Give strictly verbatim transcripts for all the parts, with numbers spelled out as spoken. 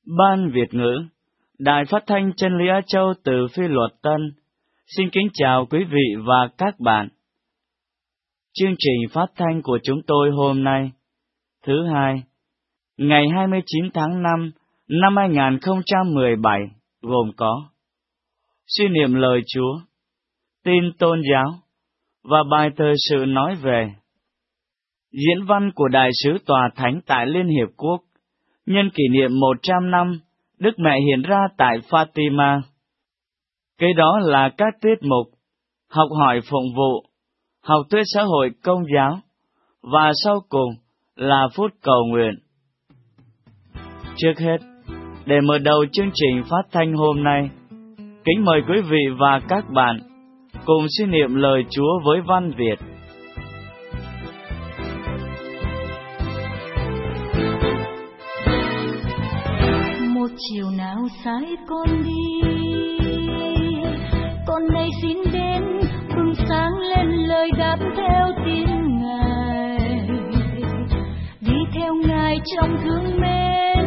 Ban Việt ngữ, Đài Phát thanh Chân lý Á Châu từ Phi Luật Tân, xin kính chào quý vị và các bạn. Chương trình phát thanh của chúng tôi hôm nay, thứ hai, ngày hai mươi chín tháng năm năm hai nghìn không trăm mười bảy, gồm có suy niệm lời Chúa, tin tôn giáo và bài thời sự nói về diễn văn của Đại sứ Tòa Thánh tại Liên Hiệp Quốc nhân kỷ niệm một trăm năm Đức Mẹ hiện ra tại Fatima. Kế đó là các tiết mục học hỏi phụng vụ, học thuyết xã hội công giáo, và sau cùng là phút cầu nguyện. Trước hết, để mở đầu chương trình phát thanh hôm nay, kính mời quý vị và các bạn cùng suy niệm lời Chúa với văn Việt. Một chiều nào sai con đi, con nay xin đến bừng sáng lên lời đáp theo tiếng Ngài, đi theo Ngài trong thương mến,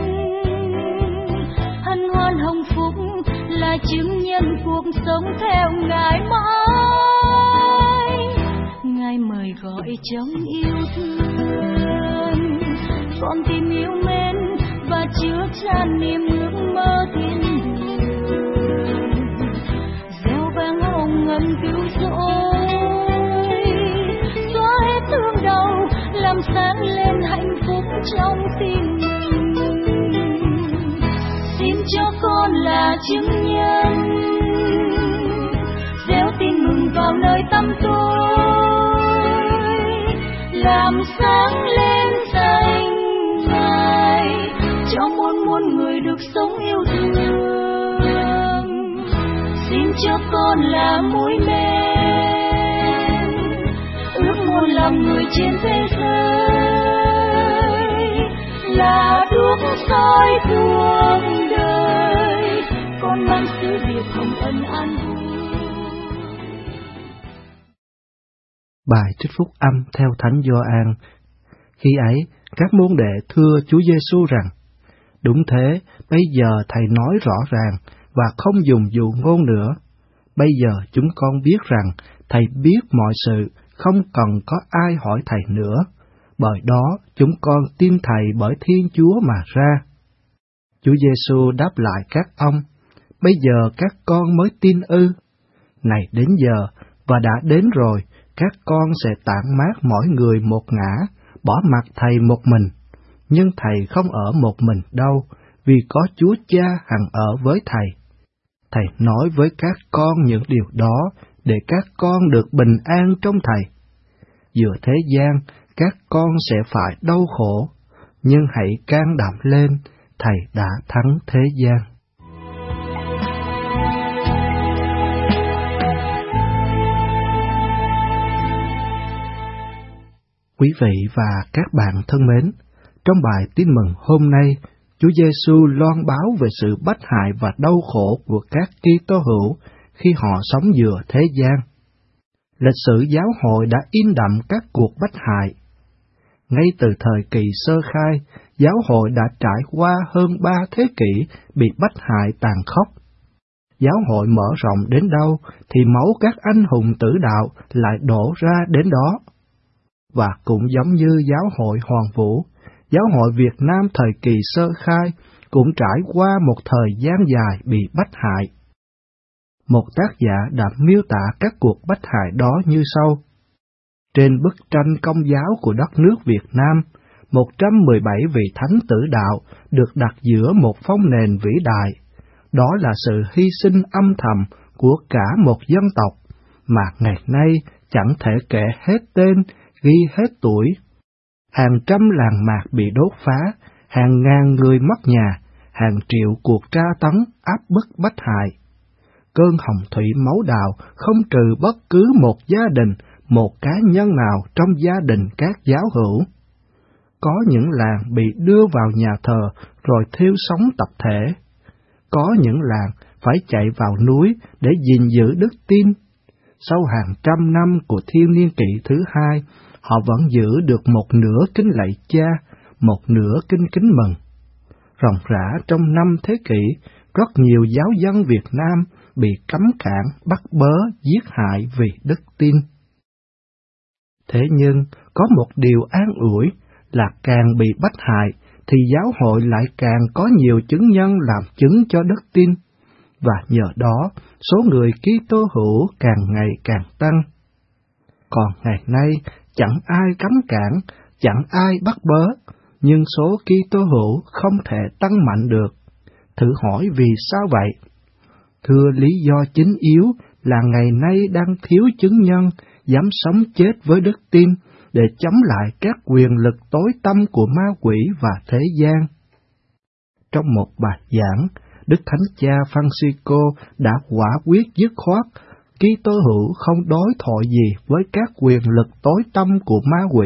hân hoan hồng phúc là chứng nhân cuộc sống theo Ngài mãi. Ngài mời gọi trong yêu thương, con tìm yêu mến và chứa chan niềm ước mơ thiên đường, gieo vang hồng ân cứu rỗi, xóa hết thương đau, làm sáng lên hạnh phúc trong tim mình. Xin cho con là chứng nhân, gieo tin mừng vào nơi tăm tối, làm sáng lên danh Ngài, cho muôn muôn người được sống yêu thương. Xin cho con là mũi men, ước muốn làm người trên thế giới, là đuốc soi cuộc đời, con mang sứ điệp hồng ân an vui. Bài trích phúc âm theo Thánh Gioan. Khi ấy, các môn đệ thưa Chúa Giêsu rằng: Đúng thế, bây giờ Thầy nói rõ ràng và không dùng dụ ngôn nữa. Bây giờ chúng con biết rằng Thầy biết mọi sự, không cần có ai hỏi Thầy nữa. Bởi đó chúng con tin Thầy bởi Thiên Chúa mà ra. Chúa Giêsu đáp lại các ông: Bây giờ các con mới tin ư? Này đến giờ, và đã đến rồi, các con sẽ tản mát mỗi người một ngã, bỏ mặc Thầy một mình. Nhưng Thầy không ở một mình đâu, vì có Chúa Cha hằng ở với Thầy. Thầy nói với các con những điều đó, để các con được bình an trong Thầy. Giữa thế gian, các con sẽ phải đau khổ, nhưng hãy can đảm lên, Thầy đã thắng thế gian. Quý vị và các bạn thân mến, trong bài tin mừng hôm nay, Chúa Giêsu loan báo về sự bất hại và đau khổ của các Kitô hữu khi họ sống giữa thế gian. Lịch sử giáo hội đã in đậm các cuộc bất hại. Ngay từ thời kỳ sơ khai, giáo hội đã trải qua hơn ba thế kỷ bị bất hại tàn khốc. Giáo hội mở rộng đến đâu thì máu các anh hùng tử đạo lại đổ ra đến đó. Và cũng giống như giáo hội Hoàn Vũ, giáo hội Việt Nam thời kỳ sơ khai cũng trải qua một thời gian dài bị bắt hại. Một tác giả đã miêu tả các cuộc bắt hại đó như sau. Trên bức tranh công giáo của đất nước Việt Nam, một trăm mười bảy vị thánh tử đạo được đặt giữa một phong nền vĩ đại. Đó là sự hy sinh âm thầm của cả một dân tộc, mà ngày nay chẳng thể kể hết tên, ghi hết tuổi. Hàng trăm làng mạc bị đốt phá, hàng ngàn người mất nhà, hàng triệu cuộc tra tấn áp bức bắt hại. Cơn hồng thủy máu đào không trừ bất cứ một gia đình, một cá nhân nào trong gia đình các giáo hữu. Có những làng bị đưa vào nhà thờ rồi thiêu sống tập thể. Có những làng phải chạy vào núi để gìn giữ đức tin. Sau hàng trăm năm của thiên niên kỷ thứ hai, họ vẫn giữ được một nửa kính lạy Cha, một nửa kinh kính mừng. Ròng rã trong năm thế kỷ, rất nhiều giáo dân Việt Nam bị cấm cản, bắt bớ, giết hại vì đức tin. Thế nhưng, có một điều an ủi là càng bị bắt hại, thì giáo hội lại càng có nhiều chứng nhân làm chứng cho đức tin, và nhờ đó, số người Kitô hữu càng ngày càng tăng. Còn ngày nay, chẳng ai cấm cản, chẳng ai bắt bớ, nhưng số Kitô hữu không thể tăng mạnh được. Thử hỏi vì sao vậy? Thưa, lý do chính yếu là ngày nay đang thiếu chứng nhân dám sống chết với đức tin để chống lại các quyền lực tối tăm của ma quỷ và thế gian. Trong một bài giảng, Đức Thánh Cha Francisco đã quả quyết dứt khoát Kitô hữu không đối thoại gì với các quyền lực tối tăm của ma quỷ.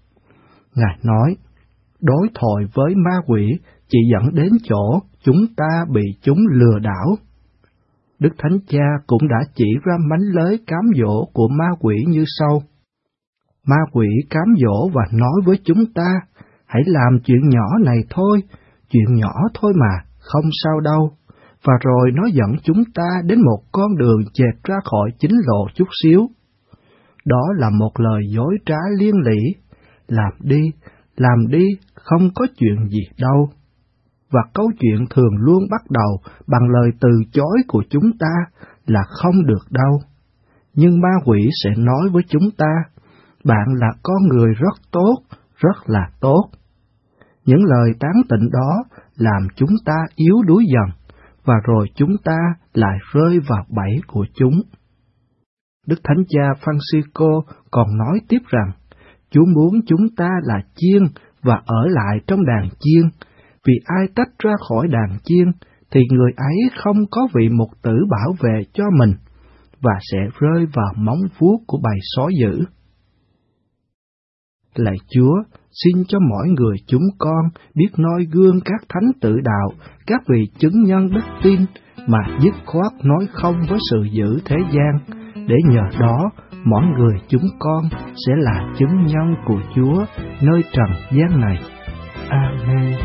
Ngài nói, đối thoại với ma quỷ chỉ dẫn đến chỗ chúng ta bị chúng lừa đảo. Đức Thánh Cha cũng đã chỉ ra mánh lới cám dỗ của ma quỷ như sau. Ma quỷ cám dỗ và nói với chúng ta, hãy làm chuyện nhỏ này thôi, chuyện nhỏ thôi mà, không sao đâu. Và rồi nó dẫn chúng ta đến một con đường chệch ra khỏi chính lộ chút xíu. Đó là một lời dối trá liên lỉ, làm đi, làm đi, không có chuyện gì đâu. Và câu chuyện thường luôn bắt đầu bằng lời từ chối của chúng ta là không được đâu. Nhưng ma quỷ sẽ nói với chúng ta, bạn là con người rất tốt, rất là tốt. Những lời tán tỉnh đó làm chúng ta yếu đuối dần, và rồi chúng ta lại rơi vào bẫy của chúng. Đức Thánh Cha Francisco còn nói tiếp rằng, Chúa muốn chúng ta là chiên và ở lại trong đàn chiên, vì ai tách ra khỏi đàn chiên thì người ấy không có vị mục tử bảo vệ cho mình, và sẽ rơi vào móng vuốt của bầy sói dữ. Lạy Chúa, xin cho mỗi người chúng con biết noi gương các thánh tử đạo, các vị chứng nhân đức tin, mà dứt khoát nói không với sự dữ thế gian, để nhờ đó mỗi người chúng con sẽ là chứng nhân của Chúa nơi trần gian này. Amen.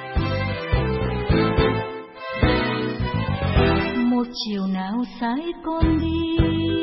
Một chiều nào sai con đi,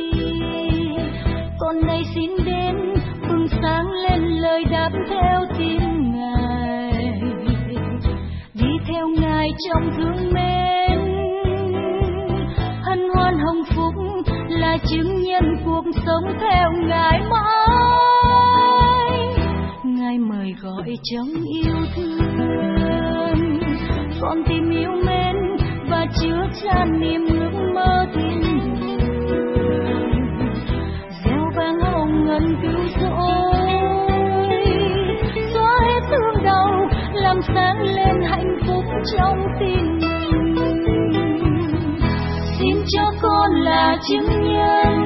con nay xin đến bừng sáng lên lời đáp theo tiếng Ngài, đi theo Ngài trong thương mến, hân hoan hồng phúc là chứng nhân cuộc sống theo Ngài mãi. Ngài mời gọi trong yêu thương, con tìm yêu mến và chứa chan niềm ước mơ thiên đường, gieo vang hồng ân cứu rỗi, xóa hết thương đau, làm sáng lên hạnh phúc trong tin mừng. Xin cho con là chứng nhân,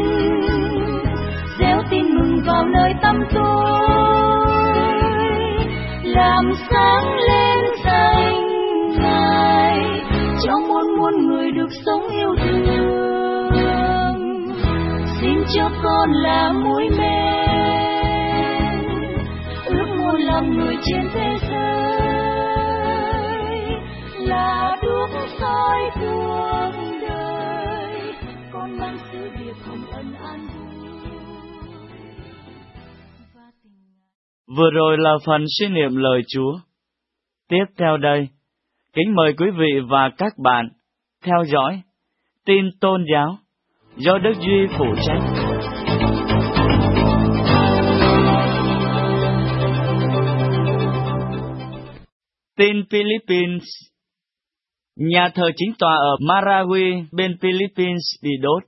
gieo tin mừng vào nơi tăm tối, làm sáng lên danh Ngài cho muôn muôn người được sống yêu thương. Xin cho con là muối men, ước muốn làm người trên thế giới, là đuốc soi cuộc đời, con mang sứ điệp hồng ân an vui. Vừa rồi là phần suy niệm lời Chúa. Tiếp theo đây, kính mời quý vị và các bạn theo dõi tin tôn giáo do Đức Duy phụ trách. Tin Philippines. Nhà thờ chính tòa ở Marawi bên Philippines bị đốt.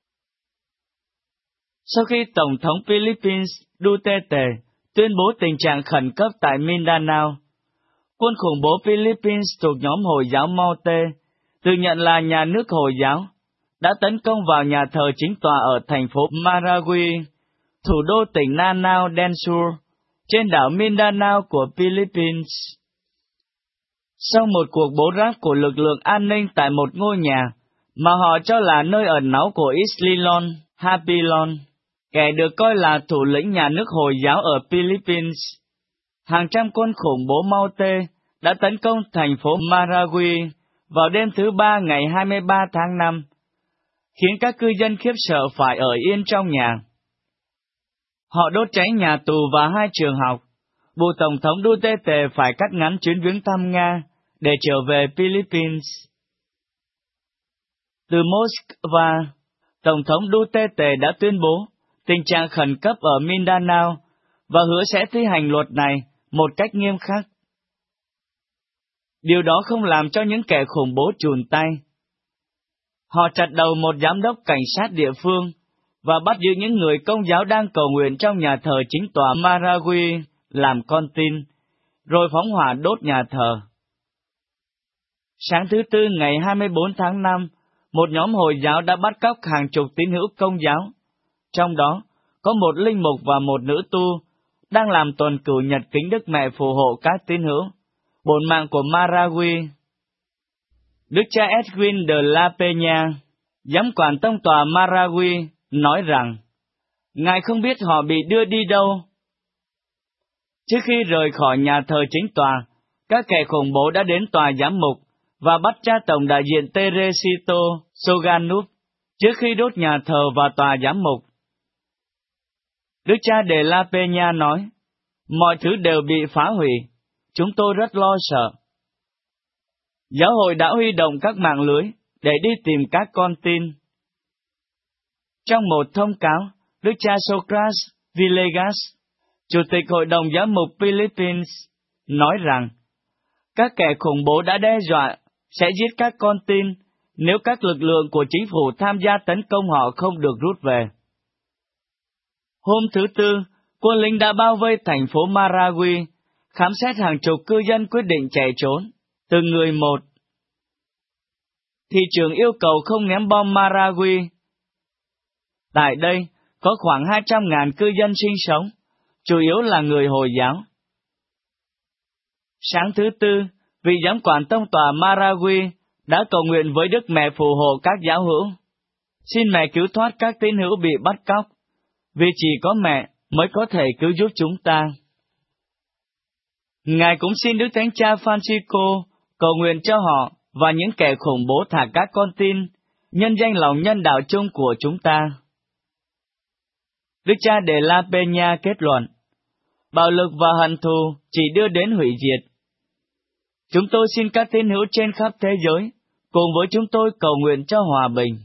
Sau khi Tổng thống Philippines Duterte tuyên bố tình trạng khẩn cấp tại Mindanao, quân khủng bố Philippines thuộc nhóm Hồi giáo Maute, tự nhận là nhà nước Hồi giáo, đã tấn công vào nhà thờ chính tòa ở thành phố Marawi, thủ đô tỉnh Lanao del Sur, trên đảo Mindanao của Philippines. Sau một cuộc bố ráp của lực lượng an ninh tại một ngôi nhà mà họ cho là nơi ẩn náu của Islilon Hapilon, kẻ được coi là thủ lĩnh nhà nước Hồi giáo ở Philippines, hàng trăm quân khủng bố Maute đã tấn công thành phố Maragui vào đêm thứ ba ngày hai mươi ba tháng năm, khiến các cư dân khiếp sợ phải ở yên trong nhà. Họ đốt cháy nhà tù và hai trường học, buộc Tổng thống Duterte phải cắt ngắn chuyến viếng thăm Nga để trở về Philippines. Từ Moscow, Tổng thống Duterte đã tuyên bố tình trạng khẩn cấp ở Mindanao và hứa sẽ thi hành luật này một cách nghiêm khắc. Điều đó không làm cho những kẻ khủng bố chùn tay. Họ chặt đầu một giám đốc cảnh sát địa phương và bắt giữ những người Công giáo đang cầu nguyện trong nhà thờ chính tòa Maragui làm con tin, rồi phóng hỏa đốt nhà thờ. Sáng thứ Tư ngày hai mươi bốn tháng năm, một nhóm Hồi giáo đã bắt cóc hàng chục tín hữu Công giáo, trong đó có một linh mục và một nữ tu, đang làm tuần cửu nhật kính Đức Mẹ phù hộ các tín hữu, bổn mạng của Maragui. Đức cha Edwin de la Peña, giám quản tông tòa Maragui, nói rằng, Ngài không biết họ bị đưa đi đâu. Trước khi rời khỏi nhà thờ chính tòa, các kẻ khủng bố đã đến tòa giám mục và bắt cha tổng đại diện Teresito Soganup trước khi đốt nhà thờ và tòa giám mục. Đức cha de la Peña nói, mọi thứ đều bị phá hủy, chúng tôi rất lo sợ. Giáo hội đã huy động các mạng lưới để đi tìm các con tin. Trong một thông cáo, Đức cha Socrates Villegas, Chủ tịch Hội đồng Giám mục Philippines, nói rằng, các kẻ khủng bố đã đe dọa sẽ giết các con tin nếu các lực lượng của chính phủ tham gia tấn công họ không được rút về. Hôm thứ Tư, quân lính đã bao vây thành phố Maragui, khám xét hàng chục cư dân quyết định chạy trốn, từng người một. Thị trưởng yêu cầu không ném bom Maragui. Tại đây, có khoảng hai trăm nghìn cư dân sinh sống, chủ yếu là người Hồi giáo. Sáng thứ Tư, vị giám quản tông tòa Maragui đã cầu nguyện với Đức Mẹ phù hộ các giáo hữu. Xin mẹ cứu thoát các tín hữu bị bắt cóc, vì chỉ có mẹ mới có thể cứu giúp chúng ta. Ngài cũng xin Đức Thánh Cha Francisco cầu nguyện cho họ và những kẻ khủng bố thả các con tin, nhân danh lòng nhân đạo chung của chúng ta. Đức cha de la Peña kết luận, bạo lực và hận thù chỉ đưa đến hủy diệt. Chúng tôi xin các tín hữu trên khắp thế giới cùng với chúng tôi cầu nguyện cho hòa bình.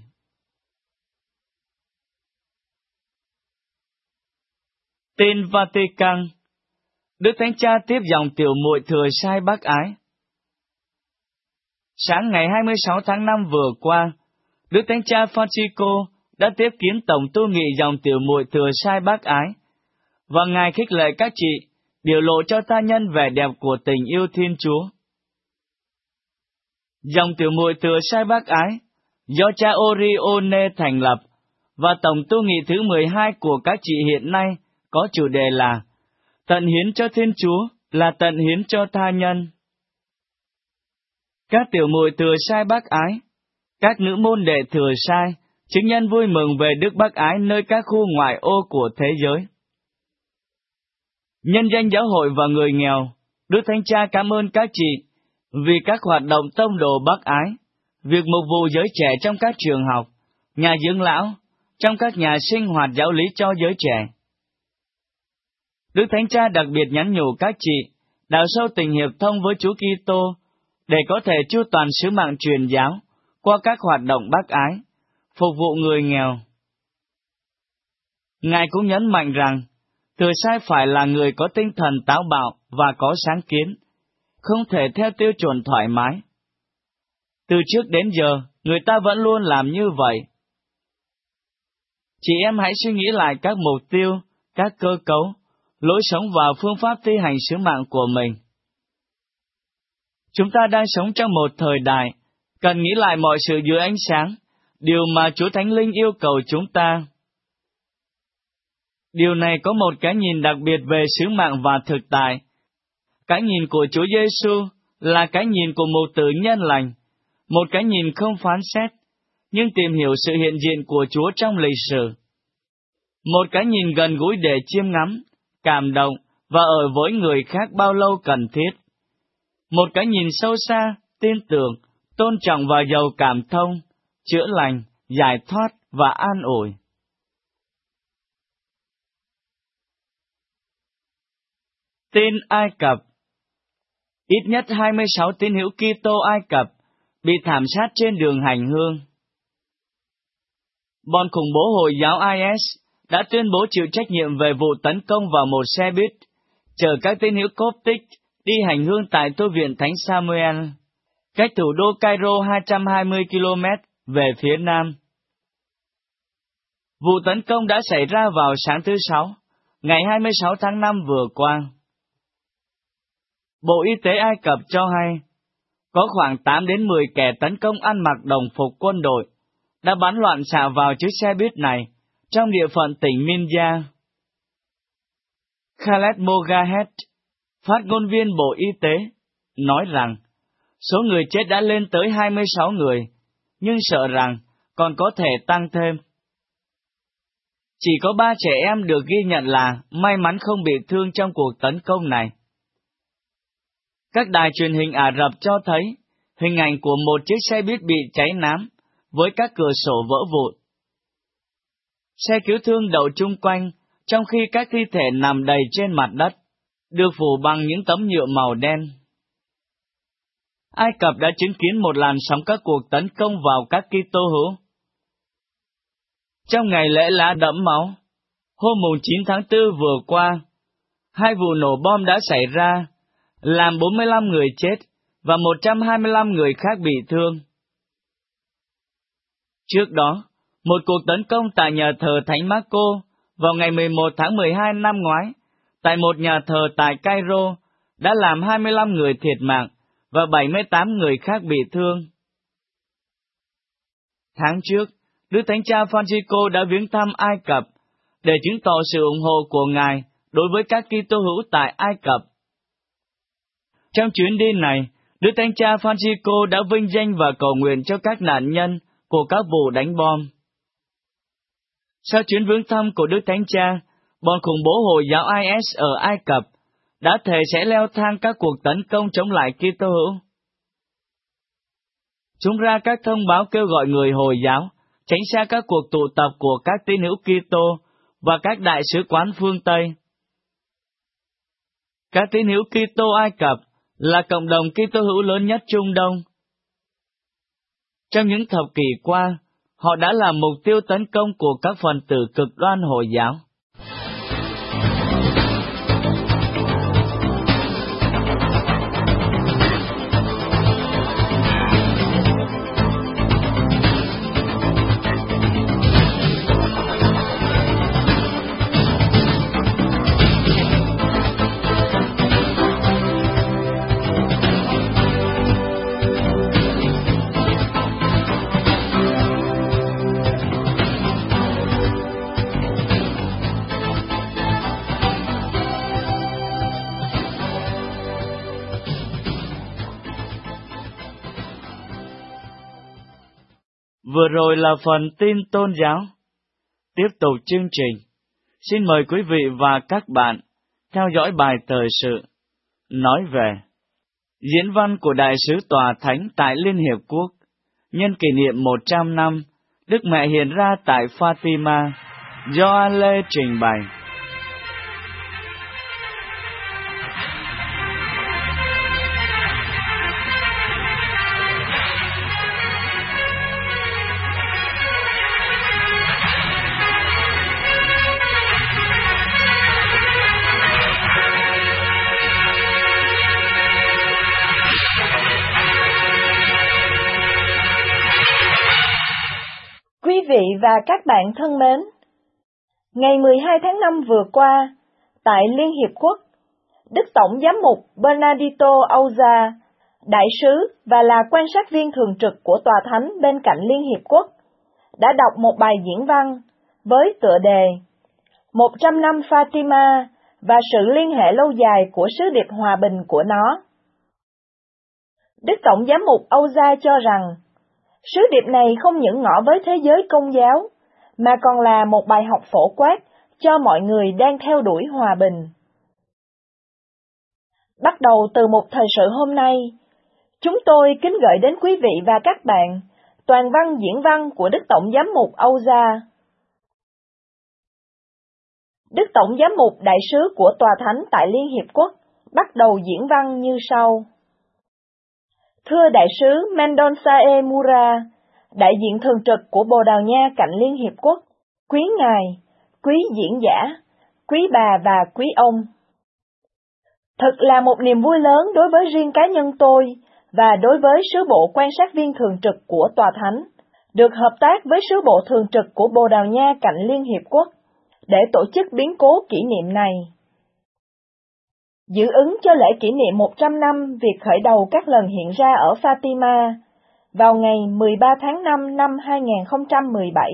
Tin Vatican. Đức Thánh Cha tiếp dòng tiểu muội thừa sai bác ái. Sáng ngày hai mươi sáu tháng năm vừa qua, Đức Thánh Cha Francisco đã tiếp kiến tổng tu nghị dòng tiểu muội thừa sai bác ái, và Ngài khích lệ các chị biểu lộ cho ta nhân vẻ đẹp của tình yêu Thiên Chúa. Dòng tiểu muội thừa sai bác ái do cha Orione thành lập và tổng tu nghị thứ mười hai của các chị hiện nay có chủ đề là tận hiến cho Thiên Chúa là tận hiến cho tha nhân. Các tiểu muội thừa sai bác ái, các nữ môn đệ thừa sai, chứng nhân vui mừng về đức bác ái nơi các khu ngoại ô của thế giới. Nhân danh giáo hội và người nghèo, Đức Thánh Cha cảm ơn các chị vì các hoạt động tông đồ bác ái, việc mục vụ giới trẻ trong các trường học, nhà dưỡng lão, trong các nhà sinh hoạt giáo lý cho giới trẻ. Đức Thánh Cha đặc biệt nhắn nhủ các chị đào sâu tình hiệp thông với Chúa Kitô để có thể chu toàn sứ mạng truyền giáo qua các hoạt động bác ái, phục vụ người nghèo. Ngài cũng nhấn mạnh rằng, thừa sai phải là người có tinh thần táo bạo và có sáng kiến, không thể theo tiêu chuẩn thoải mái. Từ trước đến giờ, người ta vẫn luôn làm như vậy. Chị em hãy suy nghĩ lại các mục tiêu, các cơ cấu, lối sống và phương pháp thi hành sứ mạng của mình. Chúng ta đang sống trong một thời đại, cần nghĩ lại mọi sự dưới ánh sáng, điều mà Chúa Thánh Linh yêu cầu chúng ta. Điều này có một cái nhìn đặc biệt về sứ mạng và thực tại. Cái nhìn của Chúa Giêsu là cái nhìn của một tự nhân lành, một cái nhìn không phán xét, nhưng tìm hiểu sự hiện diện của Chúa trong lịch sử. Một cái nhìn gần gũi để chiêm ngắm, cảm động và ở với người khác bao lâu cần thiết. một cái nhìn sâu xa, tin tưởng, tôn trọng và giàu cảm thông, chữa lành, giải thoát và an ủi. Tin Ai Cập. Ít nhất hai mươi sáu tín hữu Kitô Ai Cập bị thảm sát trên đường hành hương. Bọn khủng bố Hồi giáo I S đã tuyên bố chịu trách nhiệm về vụ tấn công vào một xe buýt chở các tín hữu Coptic đi hành hương tại tu viện Thánh Samuel, cách thủ đô Cairo hai trăm hai mươi ki lô mét về phía nam. Vụ tấn công đã xảy ra vào sáng thứ Sáu, ngày hai mươi sáu tháng năm vừa qua. Bộ Y tế Ai Cập cho hay, có khoảng tám đến mười kẻ tấn công ăn mặc đồng phục quân đội đã bắn loạn xạ vào chiếc xe buýt này trong địa phận tỉnh Minya. Khaled Mogahed, phát ngôn viên Bộ Y tế, nói rằng số người chết đã lên tới hai mươi sáu người, nhưng sợ rằng còn có thể tăng thêm. Chỉ có ba trẻ em được ghi nhận là may mắn không bị thương trong cuộc tấn công này. Các đài truyền hình Ả Rập cho thấy hình ảnh của một chiếc xe buýt bị cháy nám, với các cửa sổ vỡ vụn. Xe cứu thương đậu chung quanh, trong khi các thi thể nằm đầy trên mặt đất, được phủ bằng những tấm nhựa màu đen. Ai Cập đã chứng kiến một làn sóng các cuộc tấn công vào các Kitô hữu. Trong ngày lễ lá đẫm máu, hôm chín tháng tư vừa qua, hai vụ nổ bom đã xảy ra, làm bốn mươi lăm người chết và một trăm hai mươi lăm người khác bị thương. Trước đó, một cuộc tấn công tại nhà thờ Thánh Marco vào ngày mười một tháng mười hai năm ngoái, tại một nhà thờ tại Cairo, đã làm hai mươi lăm người thiệt mạng và bảy mươi tám người khác bị thương. Tháng trước, Đức Thánh Cha Francisco đã viếng thăm Ai Cập để chứng tỏ sự ủng hộ của Ngài đối với các Kitô hữu tại Ai Cập. Trong chuyến đi này, Đức Thánh Cha Francisco đã vinh danh và cầu nguyện cho các nạn nhân của các vụ đánh bom. Sau chuyến viếng thăm của Đức Thánh Cha, bọn khủng bố Hồi giáo I S ở Ai Cập đã thề sẽ leo thang các cuộc tấn công chống lại Kitô hữu. Chúng ra các thông báo kêu gọi người Hồi giáo tránh xa các cuộc tụ tập của các tín hữu Kitô và các đại sứ quán phương Tây. Các tín hữu Kitô Ai Cập là cộng đồng Kitô hữu lớn nhất Trung Đông. Trong những thập kỷ qua, họ đã là mục tiêu tấn công của các phần tử cực đoan Hồi giáo. Vừa rồi là phần tin tôn giáo. Tiếp tục chương trình, xin mời quý vị và các bạn theo dõi bài thời sự nói về diễn văn của Đại sứ Tòa Thánh tại Liên Hiệp Quốc nhân kỷ niệm một trăm năm Đức Mẹ hiện ra tại Fatima, do An Lê trình bày. Quý vị và các bạn thân mến, ngày mười hai tháng năm vừa qua, tại Liên Hiệp Quốc, Đức Tổng Giám mục Bernardito Auza, đại sứ và là quan sát viên thường trực của Tòa Thánh bên cạnh Liên Hiệp Quốc, đã đọc một bài diễn văn với tựa đề một trăm năm Fatima và sự liên hệ lâu dài của sứ điệp hòa bình của nó. Đức Tổng Giám mục Auza cho rằng, sứ điệp này không những ngỏ với thế giới Công giáo, mà còn là một bài học phổ quát cho mọi người đang theo đuổi hòa bình. Bắt đầu từ một thời sự hôm nay, chúng tôi kính gửi đến quý vị và các bạn toàn văn diễn văn của Đức Tổng Giám mục Âu Gia. Đức Tổng Giám mục Đại sứ của Tòa Thánh tại Liên Hiệp Quốc bắt đầu diễn văn như sau. Thưa Đại sứ Mendoncae Mura, đại diện thường trực của Bồ Đào Nha cạnh Liên Hiệp Quốc, quý ngài, quý diễn giả, quý bà và quý ông. Thật là một niềm vui lớn đối với riêng cá nhân tôi và đối với sứ bộ quan sát viên thường trực của Tòa Thánh, được hợp tác với sứ bộ thường trực của Bồ Đào Nha cạnh Liên Hiệp Quốc để tổ chức biến cố kỷ niệm này. Dự ứng cho lễ kỷ niệm một trăm năm việc khởi đầu các lần hiện ra ở Fatima, vào ngày mười ba tháng năm năm hai nghìn không trăm mười bảy.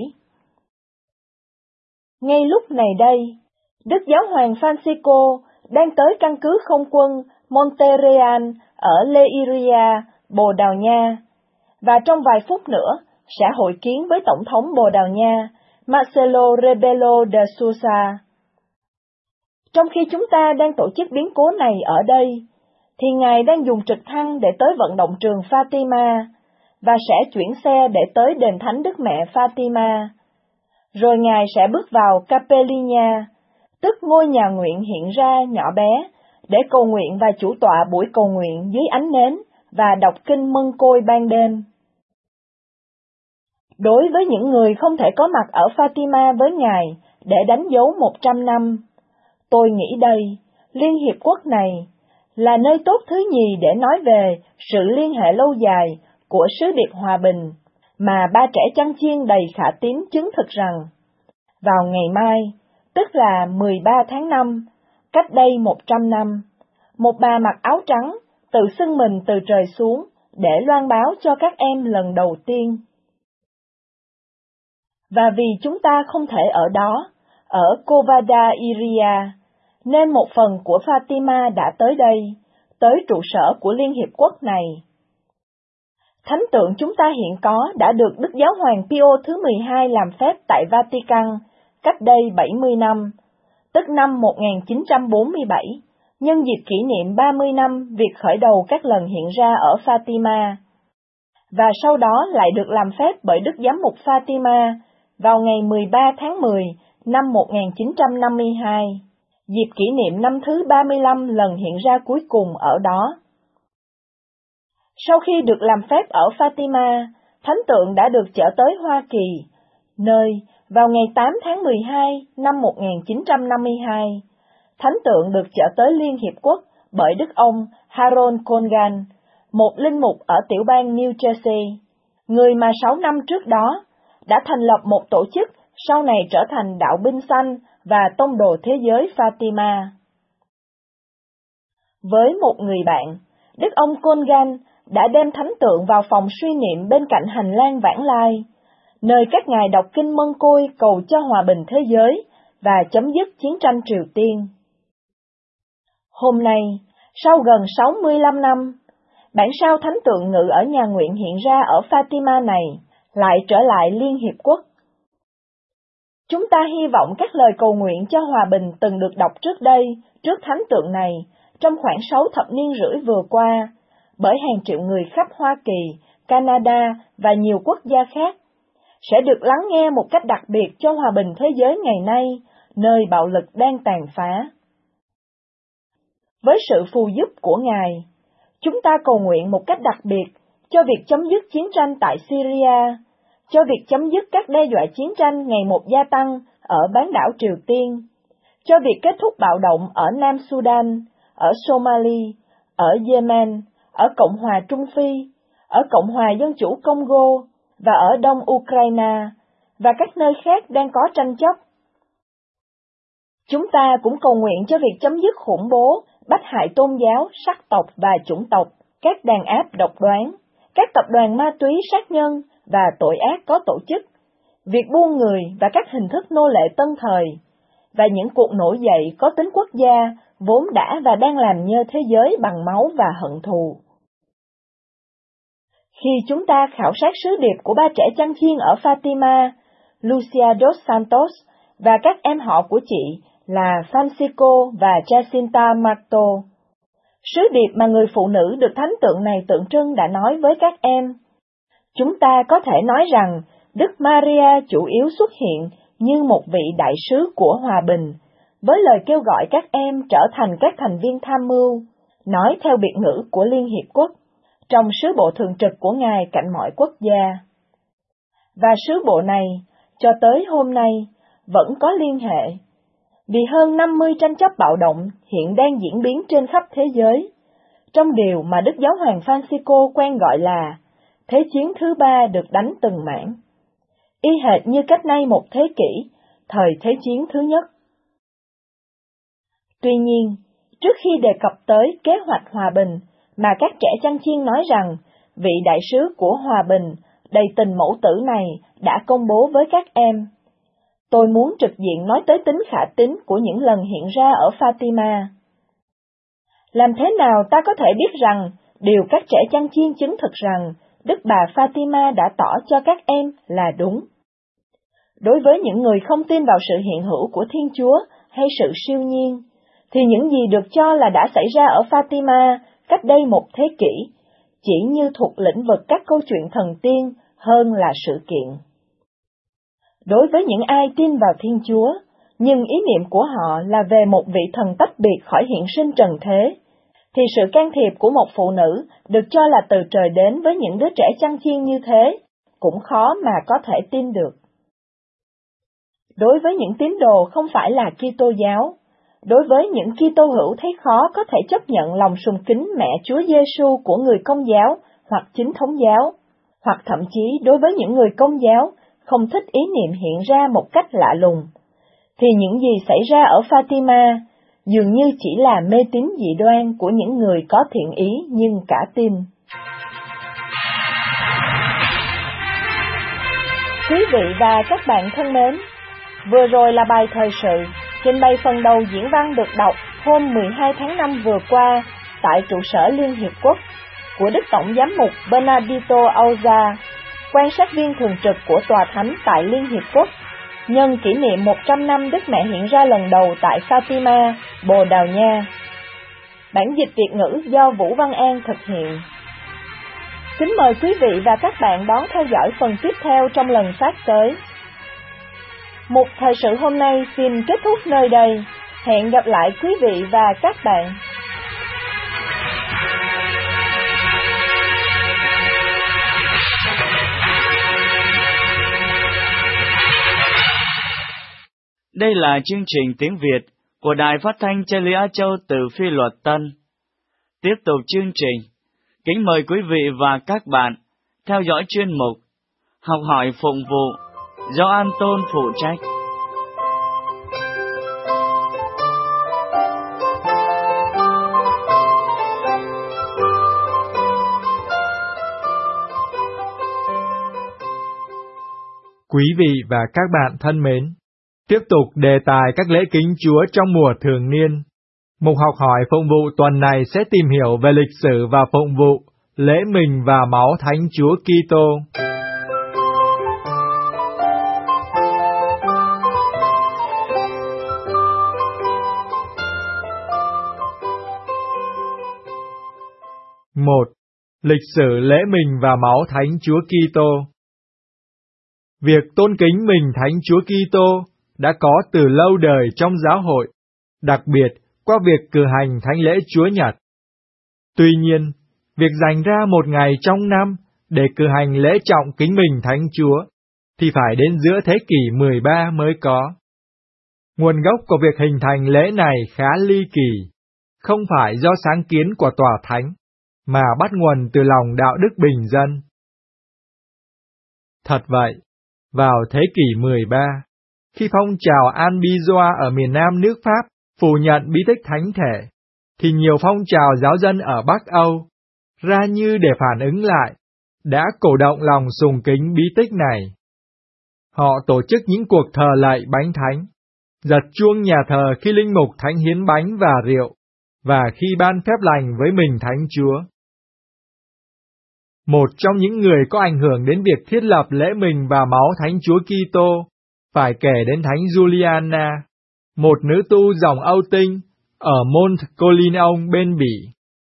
Ngay lúc này đây, Đức Giáo hoàng Francisco đang tới căn cứ không quân Monterreal ở Leiria, Bồ Đào Nha, và trong vài phút nữa sẽ hội kiến với Tổng thống Bồ Đào Nha Marcelo Rebelo de Sousa. Trong khi chúng ta đang tổ chức biến cố này ở đây, thì Ngài đang dùng trực thăng để tới vận động trường Fatima, và sẽ chuyển xe để tới đền thánh Đức Mẹ Fatima. Rồi Ngài sẽ bước vào Capeliña, tức ngôi nhà nguyện hiện ra nhỏ bé, để cầu nguyện và chủ tọa buổi cầu nguyện dưới ánh nến và đọc kinh mân côi ban đêm. Đối với những người không thể có mặt ở Fatima với Ngài để đánh dấu một trăm năm, tôi nghĩ đây, Liên Hiệp Quốc này, là nơi tốt thứ nhì để nói về sự liên hệ lâu dài của sứ điệp hòa bình, mà ba trẻ chăn chiên đầy khả tín chứng thực rằng, vào ngày mai, tức là mười ba tháng năm, cách đây một trăm năm, một bà mặc áo trắng tự xưng mình từ trời xuống để loan báo cho các em lần đầu tiên. Và vì chúng ta không thể ở đó, ở Covada Iria, nên một phần của Fatima đã tới đây, tới trụ sở của Liên Hiệp Quốc này. Thánh tượng chúng ta hiện có đã được Đức Giáo hoàng Pio thứ mười hai làm phép tại Vatican cách đây bảy mươi năm, tức năm một nghìn chín trăm bốn mươi bảy, nhân dịp kỷ niệm ba mươi năm việc khởi đầu các lần hiện ra ở Fatima, và sau đó lại được làm phép bởi Đức Giám mục Fatima vào ngày mười ba tháng mười năm một nghìn chín trăm năm mươi hai, dịp kỷ niệm năm thứ ba mươi lăm lần hiện ra cuối cùng ở đó. Sau khi được làm phép ở Fatima, thánh tượng đã được chở tới Hoa Kỳ, nơi, vào ngày tám tháng mười hai năm một nghìn chín trăm năm mươi hai, thánh tượng được chở tới Liên Hiệp Quốc bởi Đức ông Harold Colgan, một linh mục ở tiểu bang New Jersey, người mà sáu năm trước đó đã thành lập một tổ chức sau này trở thành Đạo binh xanh và Tông đồ thế giới Fatima. Với một người bạn, Đức ông Colgan đã đem thánh tượng vào phòng suy niệm bên cạnh hành lang vãng lai, nơi các ngài đọc kinh mân côi cầu cho hòa bình thế giới và chấm dứt chiến tranh Triều Tiên. Hôm nay, sau gần sáu mươi lăm năm, bản sao thánh tượng ngự ở nhà nguyện hiện ra ở Fatima này lại trở lại Liên Hiệp Quốc. Chúng ta hy vọng các lời cầu nguyện cho hòa bình từng được đọc trước đây, trước thánh tượng này, trong khoảng sáu thập niên rưỡi vừa qua, bởi hàng triệu người khắp Hoa Kỳ, Canada và nhiều quốc gia khác, sẽ được lắng nghe một cách đặc biệt cho hòa bình thế giới ngày nay, nơi bạo lực đang tàn phá. Với sự phù giúp của Ngài, chúng ta cầu nguyện một cách đặc biệt cho việc chấm dứt chiến tranh tại Syria, cho việc chấm dứt các đe dọa chiến tranh ngày một gia tăng ở bán đảo Triều Tiên, cho việc kết thúc bạo động ở Nam Sudan, ở Somalia, ở Yemen, ở Cộng hòa Trung Phi, ở Cộng hòa Dân chủ Congo và ở Đông Ukraine, và các nơi khác đang có tranh chấp. Chúng ta cũng cầu nguyện cho việc chấm dứt khủng bố, bách hại tôn giáo, sắc tộc và chủng tộc, các đàn áp độc đoán, các tập đoàn ma túy sát nhân và tội ác có tổ chức, việc buôn người và các hình thức nô lệ tân thời, và những cuộc nổi dậy có tính quốc gia vốn đã và đang làm nhơ thế giới bằng máu và hận thù. Khi chúng ta khảo sát sứ điệp của ba trẻ chăn chiên ở Fatima, Lucia dos Santos và các em họ của chị là Francisco và Jacinta Marto, Sứ điệp mà người phụ nữ được thánh tượng này tượng trưng đã nói với các em. Chúng ta có thể nói rằng Đức Maria chủ yếu xuất hiện như một vị đại sứ của hòa bình, với lời kêu gọi các em trở thành các thành viên tham mưu, nói theo biệt ngữ của Liên Hiệp Quốc, trong sứ bộ thường trực của Ngài cạnh mọi quốc gia. Và sứ bộ này, cho tới hôm nay, vẫn có liên hệ, vì hơn năm mươi tranh chấp bạo động hiện đang diễn biến trên khắp thế giới, trong điều mà Đức Giáo hoàng Francisco quen gọi là Thế chiến thứ ba được đánh từng mảng, y hệt như cách nay một thế kỷ, thời Thế chiến thứ nhất. Tuy nhiên, trước khi đề cập tới kế hoạch hòa bình mà các trẻ chăn chiên nói rằng vị đại sứ của hòa bình đầy tình mẫu tử này đã công bố với các em, tôi muốn trực diện nói tới tính khả tín của những lần hiện ra ở Fatima. Làm thế nào ta có thể biết rằng điều các trẻ chăn chiên chứng thực rằng Đức bà Fatima đã tỏ cho các em là đúng? Đối với những người không tin vào sự hiện hữu của Thiên Chúa hay sự siêu nhiên, thì những gì được cho là đã xảy ra ở Fatima cách đây một thế kỷ, chỉ như thuộc lĩnh vực các câu chuyện thần tiên hơn là sự kiện. Đối với những ai tin vào Thiên Chúa, nhưng ý niệm của họ là về một vị thần tách biệt khỏi hiện sinh trần thế, thì sự can thiệp của một phụ nữ được cho là từ trời đến với những đứa trẻ chăn chiên như thế, cũng khó mà có thể tin được. Đối với những tín đồ không phải là Kitô giáo, đối với những Kitô hữu thấy khó có thể chấp nhận lòng sùng kính mẹ Chúa Giêsu của người Công giáo hoặc chính thống giáo, hoặc thậm chí đối với những người Công giáo không thích ý niệm hiện ra một cách lạ lùng, thì những gì xảy ra ở Fatima dường như chỉ là mê tín dị đoan của những người có thiện ý nhưng cả tin. Quý vị và các bạn thân mến, vừa rồi là bài thời sự trình bày phần đầu diễn văn được đọc hôm mười hai tháng năm vừa qua tại trụ sở Liên Hiệp Quốc của Đức Tổng Giám mục Bernardito Auza, quan sát viên thường trực của Tòa Thánh tại Liên Hiệp Quốc, nhân kỷ niệm một trăm năm Đức Mẹ hiện ra lần đầu tại Fatima, Bồ Đào Nha. Bản dịch Việt ngữ do Vũ Văn An thực hiện. Kính mời quý vị và các bạn đón theo dõi phần tiếp theo trong lần phát tới. Mục thời sự hôm nay xin kết thúc nơi đây. Hẹn gặp lại quý vị và các bạn. Đây là chương trình tiếng Việt của Đài Phát thanh Chân Lý Á Châu từ Phi Luật Tân. Tiếp tục chương trình, kính mời quý vị và các bạn theo dõi chuyên mục Học hỏi phụng vụ do An Tôn phụ trách. Quý vị và các bạn thân mến, tiếp tục đề tài các lễ kính Chúa trong mùa thường niên. Mục học hỏi phụng vụ tuần này sẽ tìm hiểu về lịch sử và phụng vụ, lễ mình và máu Thánh Chúa Kitô. một. Lịch sử lễ mình và máu Thánh Chúa Kitô. Việc tôn kính mình Thánh Chúa Kitô đã có từ lâu đời trong giáo hội, đặc biệt qua việc cử hành thánh lễ Chúa Nhật. Tuy nhiên, việc dành ra một ngày trong năm để cử hành lễ trọng kính mình Thánh Chúa thì phải đến giữa thế kỷ mười ba mới có. Nguồn gốc của việc hình thành lễ này khá ly kỳ, không phải do sáng kiến của Tòa Thánh, mà bắt nguồn từ lòng đạo đức bình dân. Thật vậy, vào thế kỷ mười ba, khi phong trào Albigeois ở miền Nam nước Pháp phủ nhận bí tích thánh thể, thì nhiều phong trào giáo dân ở Bắc Âu, ra như để phản ứng lại, đã cổ động lòng sùng kính bí tích này. Họ tổ chức những cuộc thờ lạy bánh thánh, giật chuông nhà thờ khi linh mục thánh hiến bánh và rượu, và khi ban phép lành với mình Thánh Chúa. Một trong những người có ảnh hưởng đến việc thiết lập lễ mình và máu Thánh Chúa Kitô phải kể đến Thánh Juliana, một nữ tu dòng Âu Tinh ở Mont Collignon bên Bỉ.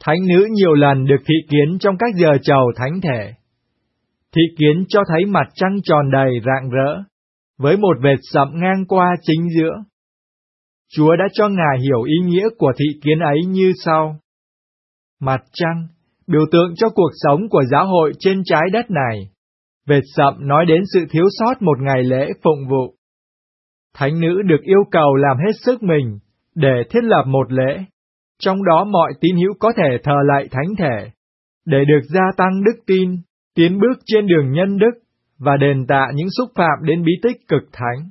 Thánh nữ nhiều lần được thị kiến trong các giờ chầu thánh thể. Thị kiến cho thấy mặt trăng tròn đầy rạng rỡ, với một vệt sậm ngang qua chính giữa. Chúa đã cho Ngài hiểu ý nghĩa của thị kiến ấy như sau. Mặt trăng, biểu tượng cho cuộc sống của giáo hội trên trái đất này. Vệt sậm nói đến sự thiếu sót một ngày lễ phụng vụ. Thánh nữ được yêu cầu làm hết sức mình để thiết lập một lễ, trong đó mọi tín hữu có thể thờ lạy thánh thể, để được gia tăng đức tin, tiến bước trên đường nhân đức và đền tạ những xúc phạm đến bí tích cực thánh.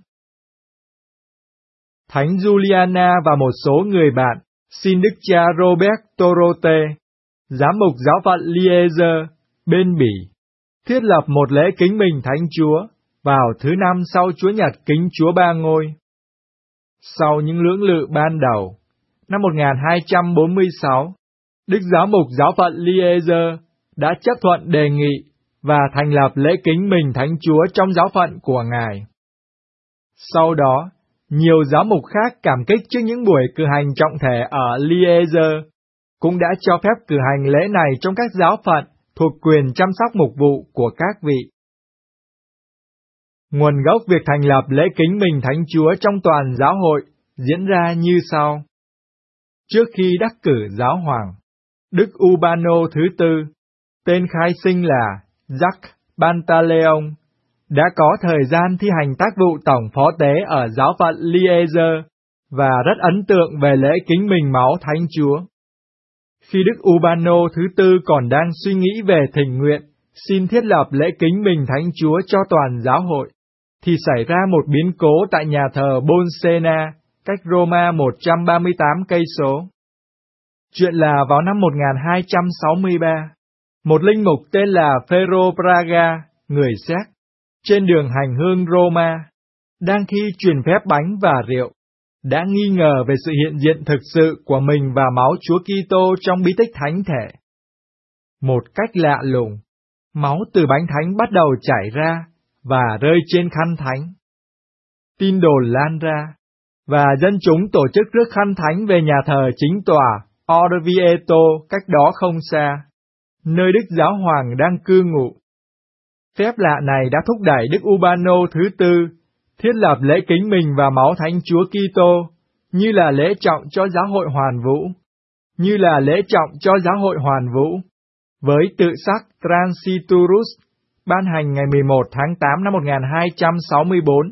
Thánh Juliana và một số người bạn xin Đức cha Robert Torote, giám mục giáo phận Liège, bên Bỉ, thiết lập một lễ kính mừng Thánh Chúa vào thứ năm sau Chúa Nhật kính Chúa Ba Ngôi. Sau những lưỡng lự ban đầu, năm một nghìn hai trăm bốn mươi sáu, Đức Giám mục giáo phận Liège đã chấp thuận đề nghị và thành lập lễ kính mừng Thánh Chúa trong giáo phận của Ngài. Sau đó, nhiều giáo mục khác cảm kích trước những buổi cử hành trọng thể ở Liège, cũng đã cho phép cử hành lễ này trong các giáo phận thuộc quyền chăm sóc mục vụ của các vị. Nguồn gốc việc thành lập lễ kính mừng Thánh Chúa trong toàn giáo hội diễn ra như sau. Trước khi đắc cử giáo hoàng, Đức Urbano thứ tư, tên khai sinh là Jacques Pantaleon, đã có thời gian thi hành tác vụ tổng phó tế ở giáo phận Liège và rất ấn tượng về lễ kính mừng máu Thánh Chúa. Khi Đức Urbano thứ tư còn đang suy nghĩ về thỉnh nguyện, xin thiết lập lễ kính mừng Thánh Chúa cho toàn giáo hội, thì xảy ra một biến cố tại nhà thờ Bolsena, cách Roma một trăm ba mươi tám cây số. Chuyện là vào năm một nghìn hai trăm sáu mươi ba, một linh mục tên là Ferro Braga, người Séc, trên đường hành hương Roma, đang khi truyền phép bánh và rượu, đã nghi ngờ về sự hiện diện thực sự của mình và máu Chúa Kitô trong bí tích thánh thể. Một cách lạ lùng, máu từ bánh thánh bắt đầu chảy ra và rơi trên khăn thánh. Tin đồn lan ra, và dân chúng tổ chức rước khăn thánh về nhà thờ chính tòa Orvieto cách đó không xa, nơi Đức Giáo Hoàng đang cư ngụ. Phép lạ này đã thúc đẩy Đức Urbano thứ tư thiết lập lễ kính mừng và máu Thánh Chúa Kitô như là lễ trọng cho giáo hội hoàn vũ, như là lễ trọng cho giáo hội hoàn vũ, với tự sắc Transiturus ban hành ngày mười một tháng tám năm một nghìn hai trăm sáu mươi bốn.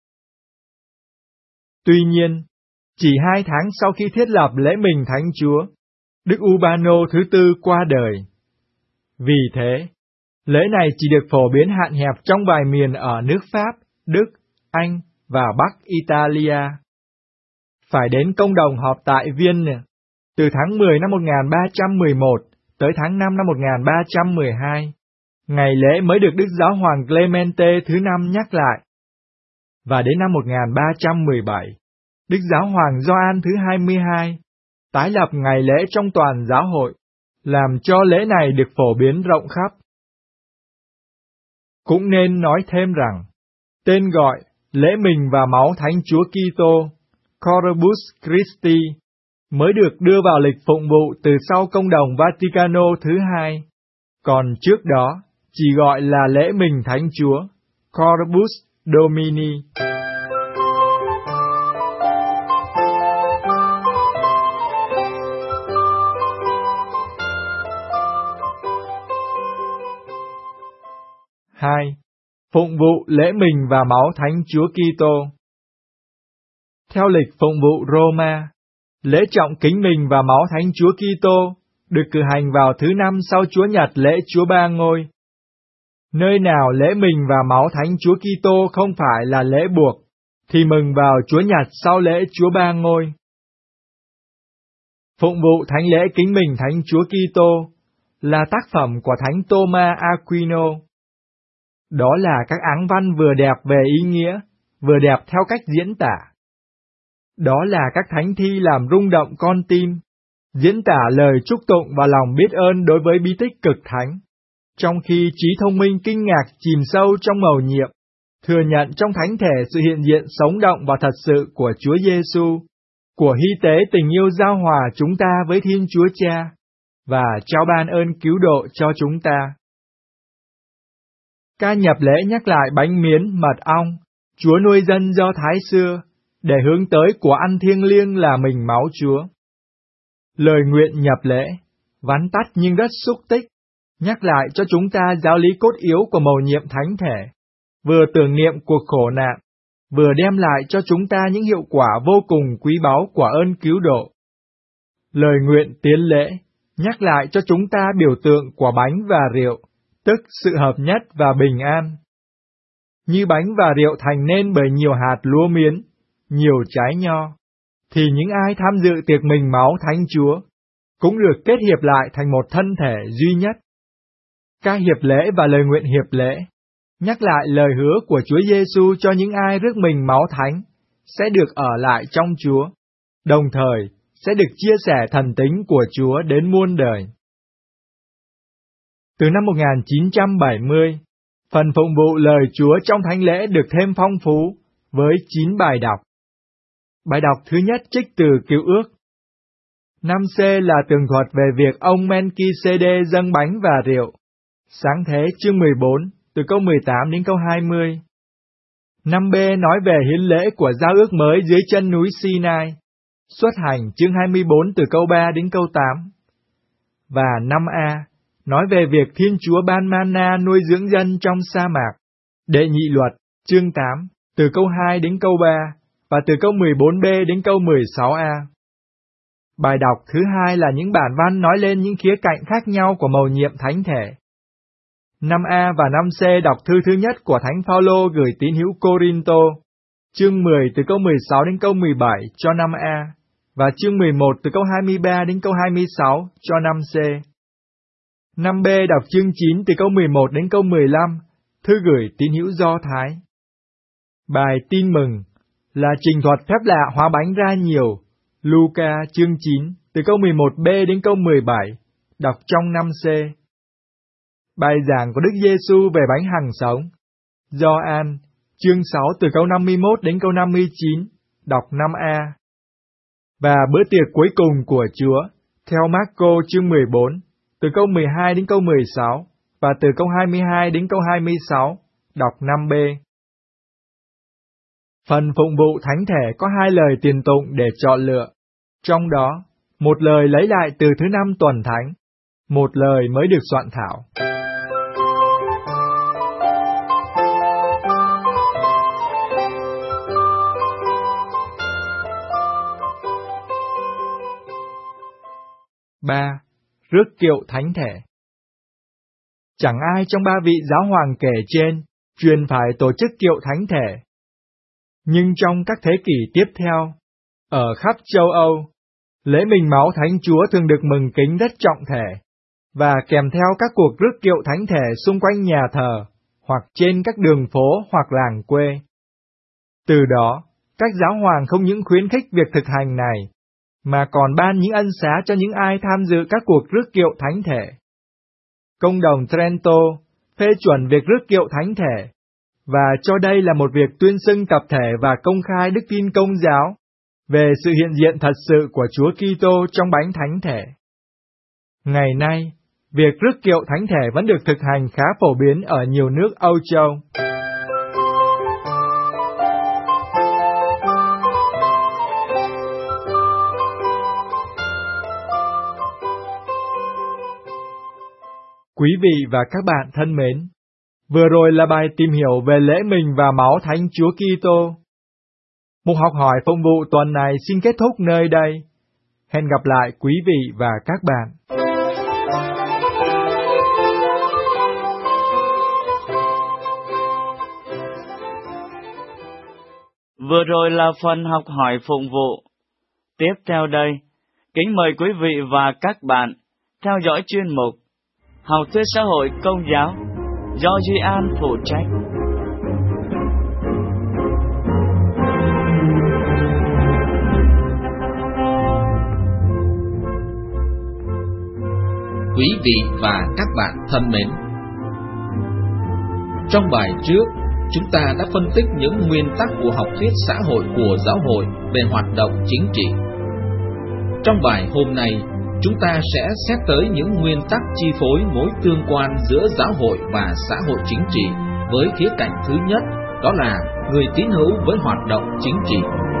Tuy nhiên, chỉ hai tháng sau khi thiết lập lễ mừng Thánh Chúa, Đức Urbano thứ tư qua đời. Vì thế, lễ này chỉ được phổ biến hạn hẹp trong vài miền ở nước Pháp, Đức, Anh và Bắc Italia. Phải đến công đồng họp tại Vienna, từ tháng mười năm một nghìn ba trăm mười một tới tháng năm năm một nghìn ba trăm mười hai, ngày lễ mới được Đức Giáo hoàng Clemente thứ năm nhắc lại. Và đến năm một nghìn ba trăm mười bảy, Đức Giáo hoàng Gioan thứ hai mươi hai tái lập ngày lễ trong toàn giáo hội, làm cho lễ này được phổ biến rộng khắp. Cũng nên nói thêm rằng, tên gọi lễ mừng và máu Thánh Chúa Kitô, Corpus Christi, mới được đưa vào lịch phụng vụ từ sau công đồng Vaticano thứ hai, còn trước đó chỉ gọi là lễ mừng Thánh Chúa, Corpus Domini. hai. Phụng vụ lễ mừng và máu Thánh Chúa Kitô. Theo lịch phụng vụ Roma, lễ trọng kính mừng và máu Thánh Chúa Kitô được cử hành vào thứ năm sau Chúa Nhật lễ Chúa Ba Ngôi. Nơi nào lễ mừng và máu Thánh Chúa Kitô không phải là lễ buộc, thì mừng vào Chúa Nhật sau lễ Chúa Ba Ngôi. Phụng vụ thánh lễ kính mừng Thánh Chúa Kitô là tác phẩm của Thánh Thomas Aquino. Đó là các áng văn vừa đẹp về ý nghĩa, vừa đẹp theo cách diễn tả. Đó là các thánh thi làm rung động con tim, diễn tả lời chúc tụng và lòng biết ơn đối với bí tích cực thánh, trong khi trí thông minh kinh ngạc chìm sâu trong mầu nhiệm, thừa nhận trong thánh thể sự hiện diện sống động và thật sự của Chúa Giêsu, của hy tế tình yêu giao hòa chúng ta với Thiên Chúa Cha, và trao ban ơn cứu độ cho chúng ta. Ca nhập lễ nhắc lại bánh miến, mật ong, Chúa nuôi dân Do Thái xưa, để hướng tới của ăn thiêng liêng là mình máu Chúa. Lời nguyện nhập lễ, vắn tắt nhưng rất xúc tích, nhắc lại cho chúng ta giáo lý cốt yếu của mầu nhiệm thánh thể, vừa tưởng niệm cuộc khổ nạn, vừa đem lại cho chúng ta những hiệu quả vô cùng quý báu của ơn cứu độ. Lời nguyện tiến lễ, nhắc lại cho chúng ta biểu tượng của bánh và rượu, tức sự hợp nhất và bình an. Như bánh và rượu thành nên bởi nhiều hạt lúa miến, nhiều trái nho, thì những ai tham dự tiệc mình máu Thánh Chúa cũng được kết hiệp lại thành một thân thể duy nhất. Các hiệp lễ và lời nguyện hiệp lễ nhắc lại lời hứa của Chúa Giêsu cho những ai rước mình máu Thánh sẽ được ở lại trong Chúa, đồng thời sẽ được chia sẻ thần tính của Chúa đến muôn đời. Từ năm một nghìn chín trăm bảy mươi, phần phụng vụ lời Chúa trong thánh lễ được thêm phong phú với chín bài đọc. Bài đọc thứ nhất trích từ Cựu Ước. năm C là tường thuật về việc ông Melki-sê-đê dâng bánh và rượu. Sáng thế chương mười bốn, từ câu mười tám đến câu hai mươi. năm B nói về hiến lễ của giao ước mới dưới chân núi Sinai. Xuất hành chương hai mươi bốn từ câu ba đến câu tám. Và năm A nói về việc Thiên Chúa ban mana nuôi dưỡng dân trong sa mạc. Đệ nhị luật chương tám từ câu hai đến câu ba và từ câu mười bốn B đến câu mười sáu A. Bài đọc thứ hai là những bản văn nói lên những khía cạnh khác nhau của mầu nhiệm thánh thể. năm A và năm C đọc thư thứ nhất của Thánh Phaolô gửi tín hữu Cô-rin-tô, chương mười từ câu mười sáu đến câu mười bảy cho năm A, và chương mười một từ câu hai mươi ba đến câu hai mươi sáu cho năm C. năm B đọc chương chín từ câu mười một đến câu mười lăm, thư gửi tín hữu Do Thái. Bài tin mừng là trình thuật phép lạ hóa bánh ra nhiều, Luca chương chín từ câu mười một B đến câu mười bảy, đọc trong năm C. Bài giảng của Đức Giêsu về bánh hằng sống, Gioan chương sáu từ câu năm mươi mốt đến câu năm mươi chín, đọc năm A. Và bữa tiệc cuối cùng của Chúa, theo Marco chương mười bốn, từ câu mười hai đến câu mười sáu, và từ câu hai mươi hai đến câu hai mươi sáu, đọc năm B. Phần phụng vụ thánh thể có hai lời tiền tụng để chọn lựa, trong đó, một lời lấy lại từ thứ năm tuần thánh, một lời mới được soạn thảo. ba. Rước kiệu thánh thể. Chẳng ai trong ba vị giáo hoàng kể trên truyền phải tổ chức kiệu thánh thể. Nhưng trong các thế kỷ tiếp theo, ở khắp châu Âu, lễ mình máu Thánh Chúa thường được mừng kính rất trọng thể, và kèm theo các cuộc rước kiệu thánh thể xung quanh nhà thờ, hoặc trên các đường phố hoặc làng quê. Từ đó, các giáo hoàng không những khuyến khích việc thực hành này, mà còn ban những ân xá cho những ai tham dự các cuộc rước kiệu thánh thể. Công đồng Trento phê chuẩn việc rước kiệu thánh thể, và cho đây là một việc tuyên xưng tập thể và công khai đức tin Công giáo về sự hiện diện thật sự của Chúa Kitô trong bánh thánh thể. Ngày nay, việc rước kiệu thánh thể vẫn được thực hành khá phổ biến ở nhiều nước Âu Châu. Quý vị và các bạn thân mến, vừa rồi là bài tìm hiểu về lễ mình và máu Thánh Chúa Kitô. Mục học hỏi phụng vụ tuần này xin kết thúc nơi đây. Hẹn gặp lại quý vị và các bạn. Vừa rồi là phần học hỏi phụng vụ. Tiếp theo đây, kính mời quý vị và các bạn theo dõi chuyên mục Học thuyết xã hội Công giáo do Duy An phụ trách. Quý vị và các bạn thân mến, trong bài trước, chúng ta đã phân tích những nguyên tắc của học thuyết xã hội của giáo hội về hoạt động chính trị. Trong bài hôm nay, chúng ta sẽ xét tới những nguyên tắc chi phối mối tương quan giữa giáo hội và xã hội chính trị với khía cạnh thứ nhất, đó là người tín hữu với hoạt động chính trị.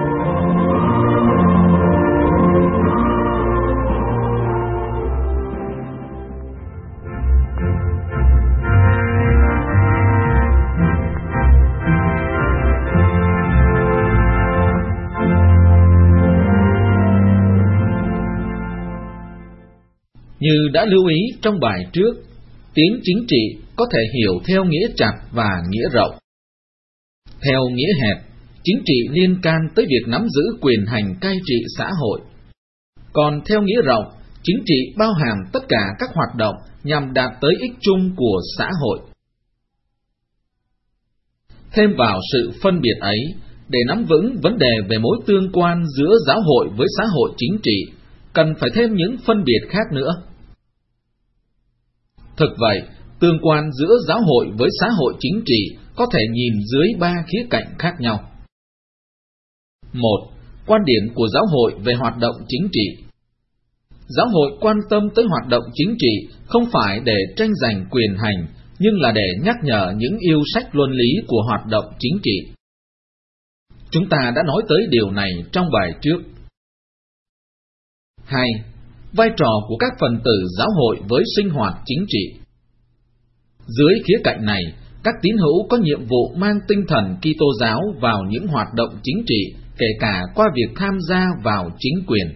Như đã lưu ý trong bài trước, tiếng chính trị có thể hiểu theo nghĩa chặt và nghĩa rộng. Theo nghĩa hẹp, chính trị liên can tới việc nắm giữ quyền hành cai trị xã hội. Còn theo nghĩa rộng, chính trị bao hàm tất cả các hoạt động nhằm đạt tới ích chung của xã hội. Thêm vào sự phân biệt ấy, để nắm vững vấn đề về mối tương quan giữa giáo hội với xã hội chính trị, cần phải thêm những phân biệt khác nữa. Thực vậy, tương quan giữa giáo hội với xã hội chính trị có thể nhìn dưới ba khía cạnh khác nhau. Một, quan điểm của giáo hội về hoạt động chính trị. Giáo hội quan tâm tới hoạt động chính trị không phải để tranh giành quyền hành, nhưng là để nhắc nhở những yêu sách luân lý của hoạt động chính trị. Chúng ta đã nói tới điều này trong bài trước. Hai, vai trò của các phần tử giáo hội với sinh hoạt chính trị. Dưới khía cạnh này, các tín hữu có nhiệm vụ mang tinh thần Kitô giáo vào những hoạt động chính trị, kể cả qua việc tham gia vào chính quyền.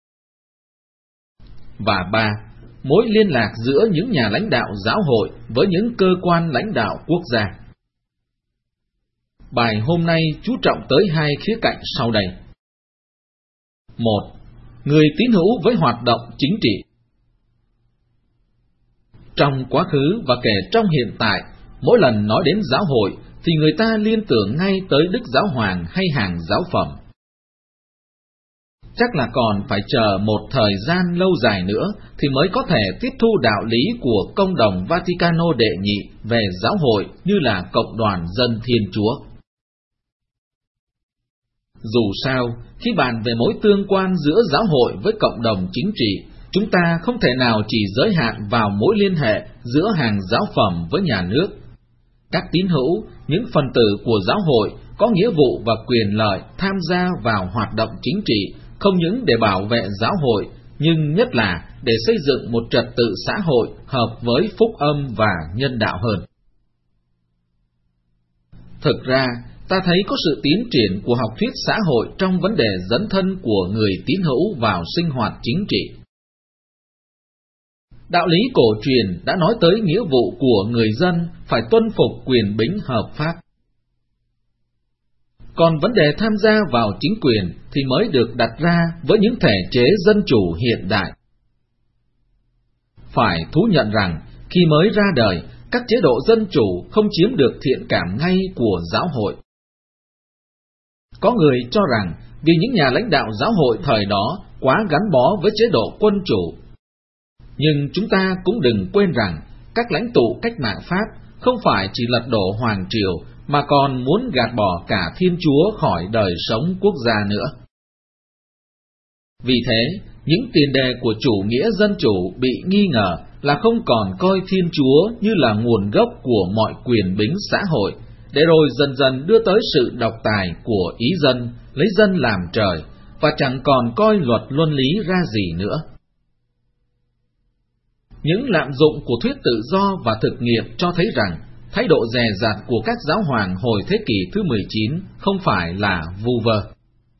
Và ba, mối liên lạc giữa những nhà lãnh đạo giáo hội với những cơ quan lãnh đạo quốc gia. Bài hôm nay chú trọng tới hai khía cạnh sau đây. Một, người tín hữu với hoạt động chính trị. Trong quá khứ và kể trong hiện tại, mỗi lần nói đến giáo hội thì người ta liên tưởng ngay tới Đức Giáo Hoàng hay hàng giáo phẩm. Chắc là còn phải chờ một thời gian lâu dài nữa thì mới có thể tiếp thu đạo lý của Công đồng Vaticano đệ nhị về giáo hội như là cộng đoàn dân Thiên Chúa. Dù sao, khi bàn về mối tương quan giữa giáo hội với cộng đồng chính trị, chúng ta không thể nào chỉ giới hạn vào mối liên hệ giữa hàng giáo phẩm với nhà nước. Các tín hữu, những phần tử của giáo hội có nghĩa vụ và quyền lợi tham gia vào hoạt động chính trị, không những để bảo vệ giáo hội, nhưng nhất là để xây dựng một trật tự xã hội hợp với phúc âm và nhân đạo hơn. Thực ra, ta thấy có sự tiến triển của học thuyết xã hội trong vấn đề dấn thân của người tín hữu vào sinh hoạt chính trị. Đạo lý cổ truyền đã nói tới nghĩa vụ của người dân phải tuân phục quyền bính hợp pháp. Còn vấn đề tham gia vào chính quyền thì mới được đặt ra với những thể chế dân chủ hiện đại. Phải thú nhận rằng, khi mới ra đời, các chế độ dân chủ không chiếm được thiện cảm ngay của giáo hội. Có người cho rằng vì những nhà lãnh đạo giáo hội thời đó quá gắn bó với chế độ quân chủ. Nhưng chúng ta cũng đừng quên rằng các lãnh tụ cách mạng Pháp không phải chỉ lật đổ hoàng triều mà còn muốn gạt bỏ cả Thiên Chúa khỏi đời sống quốc gia nữa. Vì thế, những tiền đề của chủ nghĩa dân chủ bị nghi ngờ là không còn coi Thiên Chúa như là nguồn gốc của mọi quyền bính xã hội, để rồi dần dần đưa tới sự độc tài của ý dân, lấy dân làm trời, và chẳng còn coi luật luân lý ra gì nữa. Những lạm dụng của thuyết tự do và thực nghiệm cho thấy rằng thái độ dè dặt của các giáo hoàng hồi thế kỷ thứ mười chín không phải là vu vơ.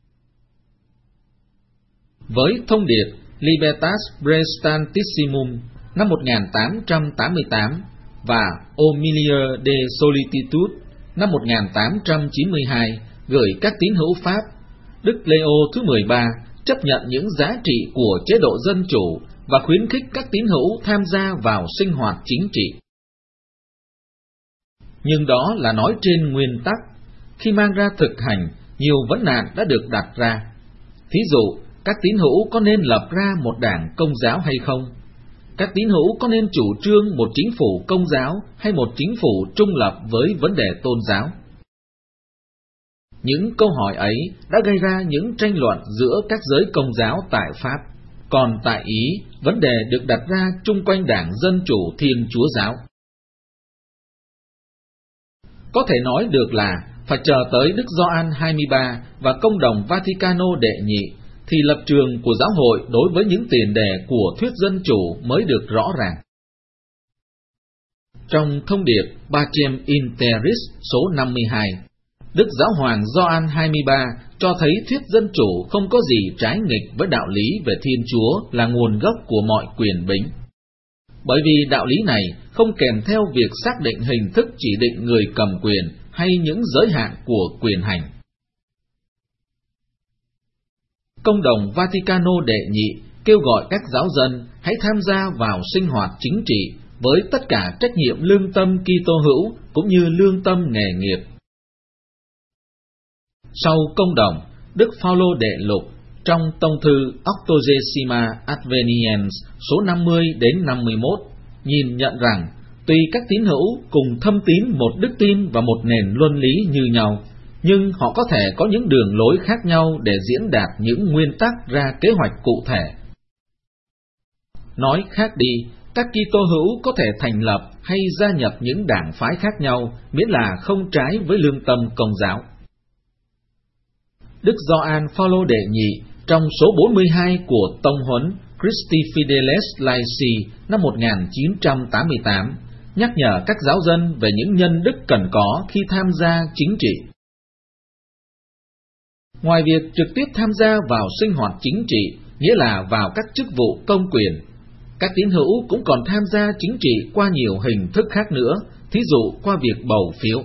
Với thông điệp Libertas Prestantissimum năm một nghìn tám trăm tám mươi tám và Homilia de Solitude năm một nghìn tám trăm chín mươi hai gửi các tín hữu Pháp, Đức Leo thứ mười ba chấp nhận những giá trị của chế độ dân chủ và khuyến khích các tín hữu tham gia vào sinh hoạt chính trị. Nhưng đó là nói trên nguyên tắc, khi mang ra thực hành, nhiều vấn nạn đã được đặt ra. Thí dụ, các tín hữu có nên lập ra một đảng công giáo hay không? Các tín hữu có nên chủ trương một chính phủ công giáo hay một chính phủ trung lập với vấn đề tôn giáo? Những câu hỏi ấy đã gây ra những tranh luận giữa các giới công giáo tại Pháp. còn tại Ý, vấn đề được đặt ra chung quanh Đảng Dân Chủ Thiên Chúa Giáo. Có thể nói được là phải chờ tới Đức Gioan hai mươi ba và Công đồng Vaticano đệ nhị thì lập trường của giáo hội đối với những tiền đề của thuyết dân chủ mới được rõ ràng. Trong thông điệp Pacem in Terris số năm mươi hai, Đức Giáo hoàng Gioan hai mươi ba cho thấy thuyết dân chủ không có gì trái nghịch với đạo lý về Thiên Chúa là nguồn gốc của mọi quyền bính. Bởi vì đạo lý này không kèm theo việc xác định hình thức chỉ định người cầm quyền hay những giới hạn của quyền hành. Công đồng Vaticano đệ nhị kêu gọi các giáo dân hãy tham gia vào sinh hoạt chính trị với tất cả trách nhiệm lương tâm Kitô hữu cũng như lương tâm nghề nghiệp. Sau công đồng, Đức Phaolô đệ lục trong tông thư Octogesima Adveniens số năm mươi đến năm mươi mốt nhìn nhận rằng tuy các tín hữu cùng thâm tín một đức tin và một nền luân lý như nhau, nhưng họ có thể có những đường lối khác nhau để diễn đạt những nguyên tắc ra kế hoạch cụ thể. Nói khác đi, các Kitô hữu có thể thành lập hay gia nhập những đảng phái khác nhau miễn là không trái với lương tâm Công giáo. Đức Gioan Phaolô đệ nhị trong số bốn mươi hai của tông huấn Christi Fideles Laici năm một nghìn chín trăm tám mươi tám nhắc nhở các giáo dân về những nhân đức cần có khi tham gia chính trị. Ngoài việc trực tiếp tham gia vào sinh hoạt chính trị, nghĩa là vào các chức vụ công quyền, các tín hữu cũng còn tham gia chính trị qua nhiều hình thức khác nữa, thí dụ qua việc bầu phiếu.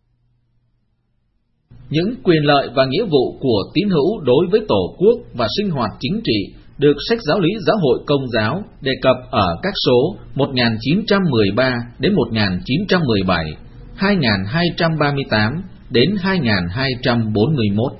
Những quyền lợi và nghĩa vụ của tín hữu đối với Tổ quốc và sinh hoạt chính trị được sách Giáo lý Giáo hội Công giáo đề cập ở các số một nghìn chín trăm mười ba đến một nghìn chín trăm mười bảy, hai nghìn hai trăm ba mươi tám đến hai nghìn hai trăm bốn mươi mốt.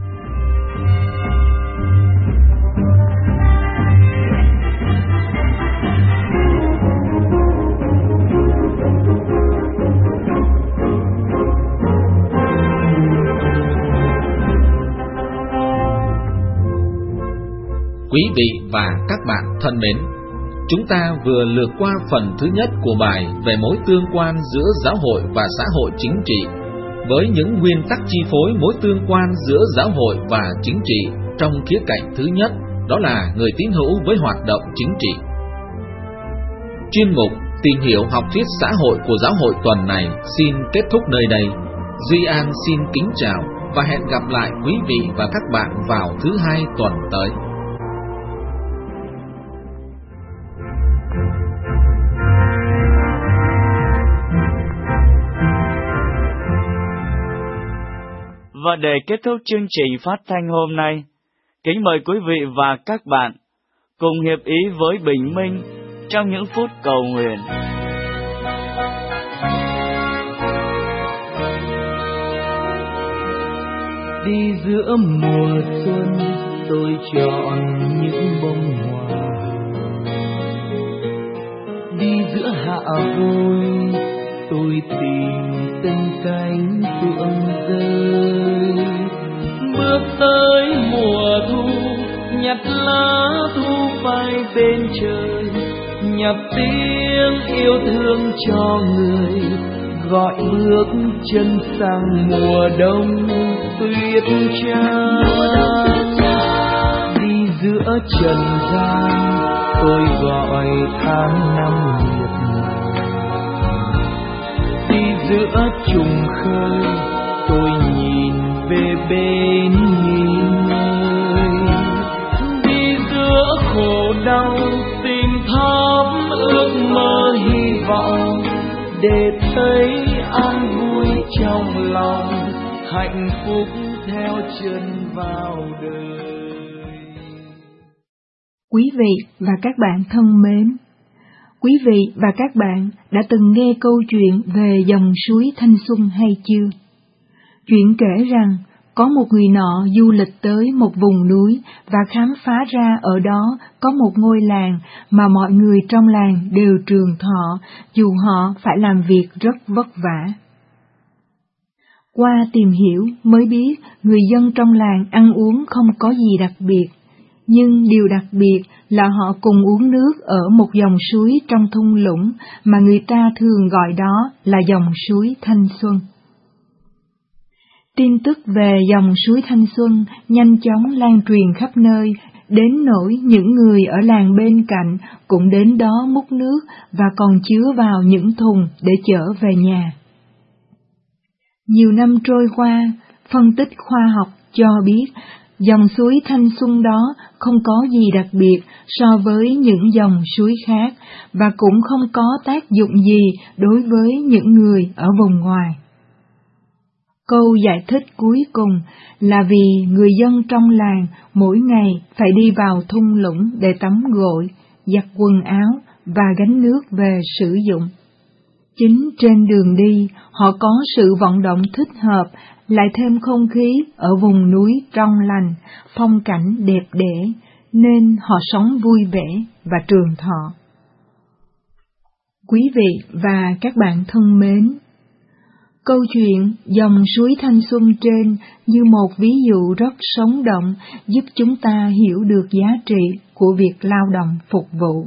Quý vị và các bạn thân mến, chúng ta vừa lược qua phần thứ nhất của bài về mối tương quan giữa giáo hội và xã hội chính trị, với những nguyên tắc chi phối mối tương quan giữa giáo hội và chính trị trong khía cạnh thứ nhất, đó là người tín hữu với hoạt động chính trị. Chuyên mục Tìm hiểu học thuyết xã hội của giáo hội tuần này xin kết thúc nơi đây. Duy An xin kính chào và hẹn gặp lại quý vị và các bạn vào thứ hai tuần tới. Và để kết thúc chương trình phát thanh hôm nay, kính mời quý vị và các bạn cùng hiệp ý với Bình Minh trong những phút cầu nguyện. Đi giữa mùa xuân, tôi chọn những bông hoa. Đi giữa hạ vui, tôi tìm từng cánh phượng rơi. Bước tới mùa thu, nhặt lá thu phai bên trời, nhập tiếng yêu thương cho người, gọi bước chân sang mùa đông tuyết trắng. Đi giữa trần gian, tôi gọi tháng năm miệt mài. Đi giữa trùng khơi, tôi nhìn về bên nghỉ ngơi. Đi giữa khổ đau, tìm thắm ước mơ hy vọng, để thấy an vui trong lòng, hạnh phúc theo chân vào đời. Quý vị và các bạn thân mến, quý vị và các bạn đã từng nghe câu chuyện về dòng suối thanh xuân hay chưa? Chuyện kể rằng có một người nọ du lịch tới một vùng núi và khám phá ra ở đó có một ngôi làng mà mọi người trong làng đều trường thọ, dù họ phải làm việc rất vất vả. Qua tìm hiểu mới biết người dân trong làng ăn uống không có gì đặc biệt, Nhưng điều đặc biệt là họ cùng uống nước ở một dòng suối trong thung lũng mà người ta thường gọi đó là dòng suối thanh xuân. Tin tức về dòng suối thanh xuân nhanh chóng lan truyền khắp nơi, đến nỗi những người ở làng bên cạnh cũng đến đó múc nước và còn chứa vào những thùng để chở về nhà. Nhiều năm trôi qua, phân tích khoa học cho biết dòng suối thanh xuân đó không có gì đặc biệt so với những dòng suối khác và cũng không có tác dụng gì đối với những người ở vùng ngoài. Câu giải thích cuối cùng là vì người dân trong làng mỗi ngày phải đi vào thung lũng để tắm gội, giặt quần áo và gánh nước về sử dụng. Chính trên đường đi, họ có sự vận động thích hợp, lại thêm không khí ở vùng núi trong lành, phong cảnh đẹp đẽ, nên họ sống vui vẻ và trường thọ. Quý vị và các bạn thân mến, câu chuyện dòng suối thanh xuân trên như một ví dụ rất sống động giúp chúng ta hiểu được giá trị của việc lao động phục vụ.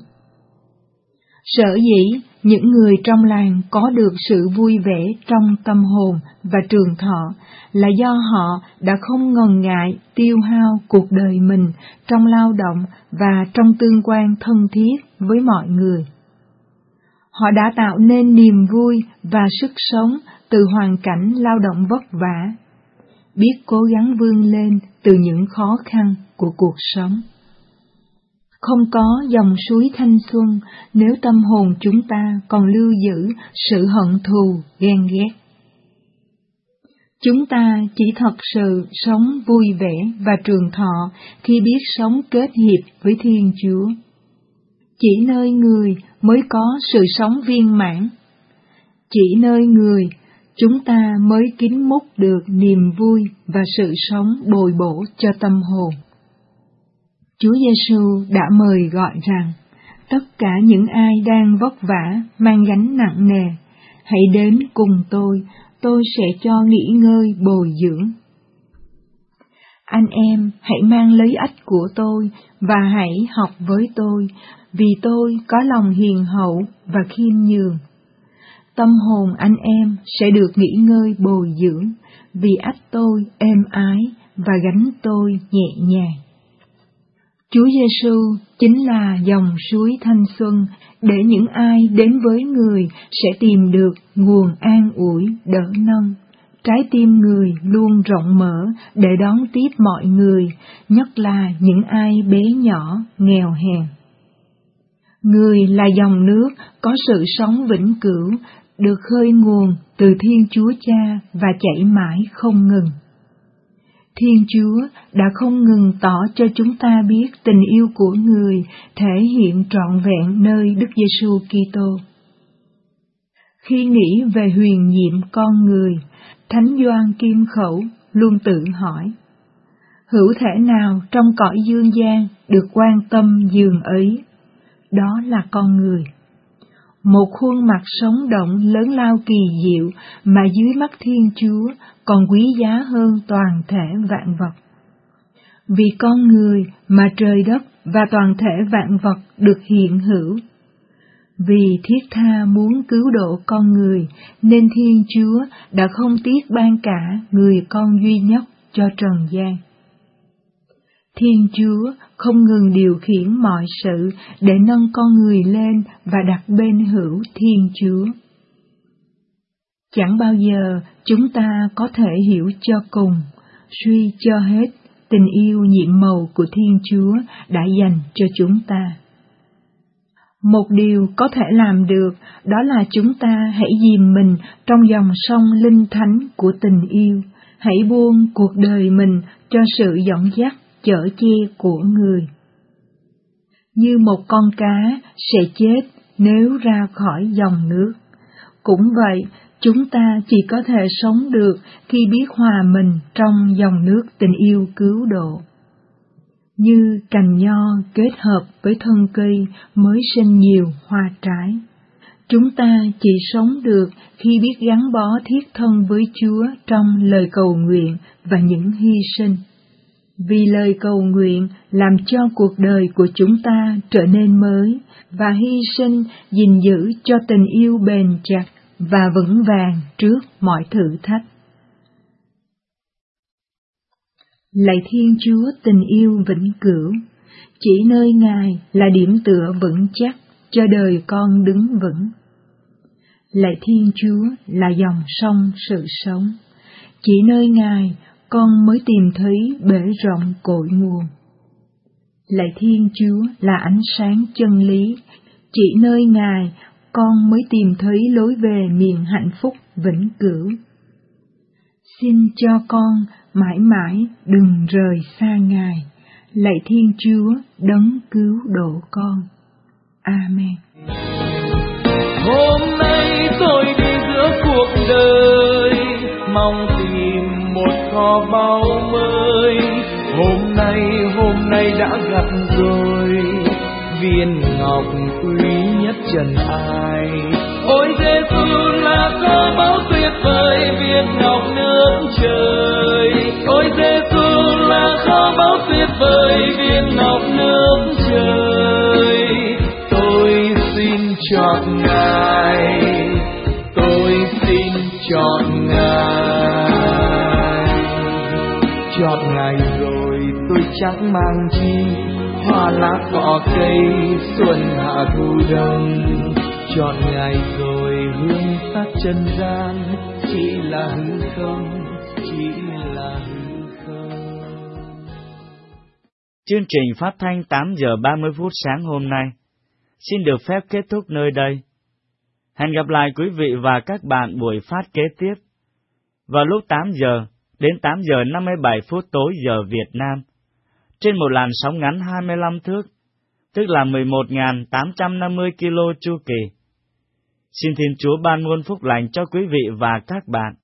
Sở dĩ những người trong làng có được sự vui vẻ trong tâm hồn và trường thọ là do họ đã không ngần ngại tiêu hao cuộc đời mình trong lao động và trong tương quan thân thiết với mọi người. Họ đã tạo nên niềm vui và sức sống từ hoàn cảnh lao động vất vả, biết cố gắng vươn lên từ những khó khăn của cuộc sống. Không có dòng suối thanh xuân nếu tâm hồn chúng ta còn lưu giữ sự hận thù, ghen ghét. Chúng ta chỉ thật sự sống vui vẻ và trường thọ khi biết sống kết hiệp với Thiên Chúa. Chỉ nơi người mới có sự sống viên mãn. Chỉ nơi người chúng ta mới kín múc được niềm vui và sự sống bồi bổ cho tâm hồn. Chúa Giêsu đã mời gọi rằng, tất cả những ai đang vất vả, mang gánh nặng nề, hãy đến cùng tôi, tôi sẽ cho nghỉ ngơi bồi dưỡng. Anh em hãy mang lấy ách của tôi và hãy học với tôi, vì tôi có lòng hiền hậu và khiêm nhường. Tâm hồn anh em sẽ được nghỉ ngơi bồi dưỡng, vì ách tôi êm ái và gánh tôi nhẹ nhàng. Chúa Giêsu chính là dòng suối thanh xuân để những ai đến với người sẽ tìm được nguồn an ủi đỡ nâng. Trái tim người luôn rộng mở để đón tiếp mọi người, nhất là những ai bé nhỏ, nghèo hèn. Người là dòng nước có sự sống vĩnh cửu, được khơi nguồn từ Thiên Chúa Cha và chảy mãi không ngừng. Thiên Chúa đã không ngừng tỏ cho chúng ta biết tình yêu của người thể hiện trọn vẹn nơi Đức Giêsu Kitô. Khi nghĩ về huyền nhiệm con người, Thánh Gioan Kim Khẩu luôn tự hỏi, hữu thể nào trong cõi dương gian được quan tâm dường ấy? Đó là con người. Một khuôn mặt sống động lớn lao kỳ diệu mà dưới mắt Thiên Chúa còn quý giá hơn toàn thể vạn vật. Vì con người mà trời đất và toàn thể vạn vật được hiện hữu. Vì thiết tha muốn cứu độ con người, nên Thiên Chúa đã không tiếc ban cả người con duy nhất cho trần gian. Thiên Chúa không ngừng điều khiển mọi sự để nâng con người lên và đặt bên hữu Thiên Chúa. Chẳng bao giờ chúng ta có thể hiểu cho cùng, suy cho hết tình yêu nhiệm màu của Thiên Chúa đã dành cho chúng ta. Một điều có thể làm được đó là chúng ta hãy dìm mình trong dòng sông linh thánh của tình yêu, hãy buông cuộc đời mình cho sự dẫn dắt chở che của người. Như một con cá sẽ chết nếu ra khỏi dòng nước, cũng vậy chúng ta chỉ có thể sống được khi biết hòa mình trong dòng nước tình yêu cứu độ. Như cành nho kết hợp với thân cây mới sinh nhiều hoa trái, chúng ta chỉ sống được khi biết gắn bó thiết thân với Chúa trong lời cầu nguyện và những hy sinh. Vì lời cầu nguyện làm cho cuộc đời của chúng ta trở nên mới và hy sinh gìn giữ cho tình yêu bền chặt và vững vàng trước mọi thử thách. Lạy Thiên Chúa tình yêu vĩnh cửu, chỉ nơi Ngài là điểm tựa vững chắc cho đời con đứng vững. Lạy Thiên Chúa là dòng sông sự sống, chỉ nơi Ngài con mới tìm thấy bể rộng cội nguồn. Lạy Thiên Chúa là ánh sáng chân lý, chỉ nơi Ngài con mới tìm thấy lối về miền hạnh phúc vĩnh cửu. Xin cho con mãi mãi đừng rời xa Ngài, lạy Thiên Chúa đấng cứu độ con. Amen. Hôm nay tôi đi giữa cuộc đời, mong tìm một kho báu mới. Hôm nay, hôm nay đã gặp rồi viên ngọc quý nhất trần ai. Ôi Giêsu là kho báu tuyệt vời, viên ngọc nước trời. Ôi Giêsu là kho báu tuyệt vời, viên ngọc nước trời. Tôi xin chọn Ngài, tôi xin chọn Ngài. Chọn Ngài rồi tôi chẳng mang chi hoa lá cỏ cây xuân hạ thu đông. Chọn Ngài rồi hương sát chân gian chỉ là hư không, chỉ là hư không. Chương trình phát thanh tám giờ ba mươi phút sáng hôm nay xin được phép kết thúc nơi đây. Hẹn gặp lại quý vị và các bạn buổi phát kế tiếp vào lúc tám giờ đến tám giờ năm mươi bảy phút tối giờ Việt Nam trên một làn sóng ngắn hai mươi lăm thước, tức là mười một nghìn tám trăm năm mươi ki lô chu kỳ. Xin Thiên Chúa ban muôn phúc lành cho quý vị và các bạn.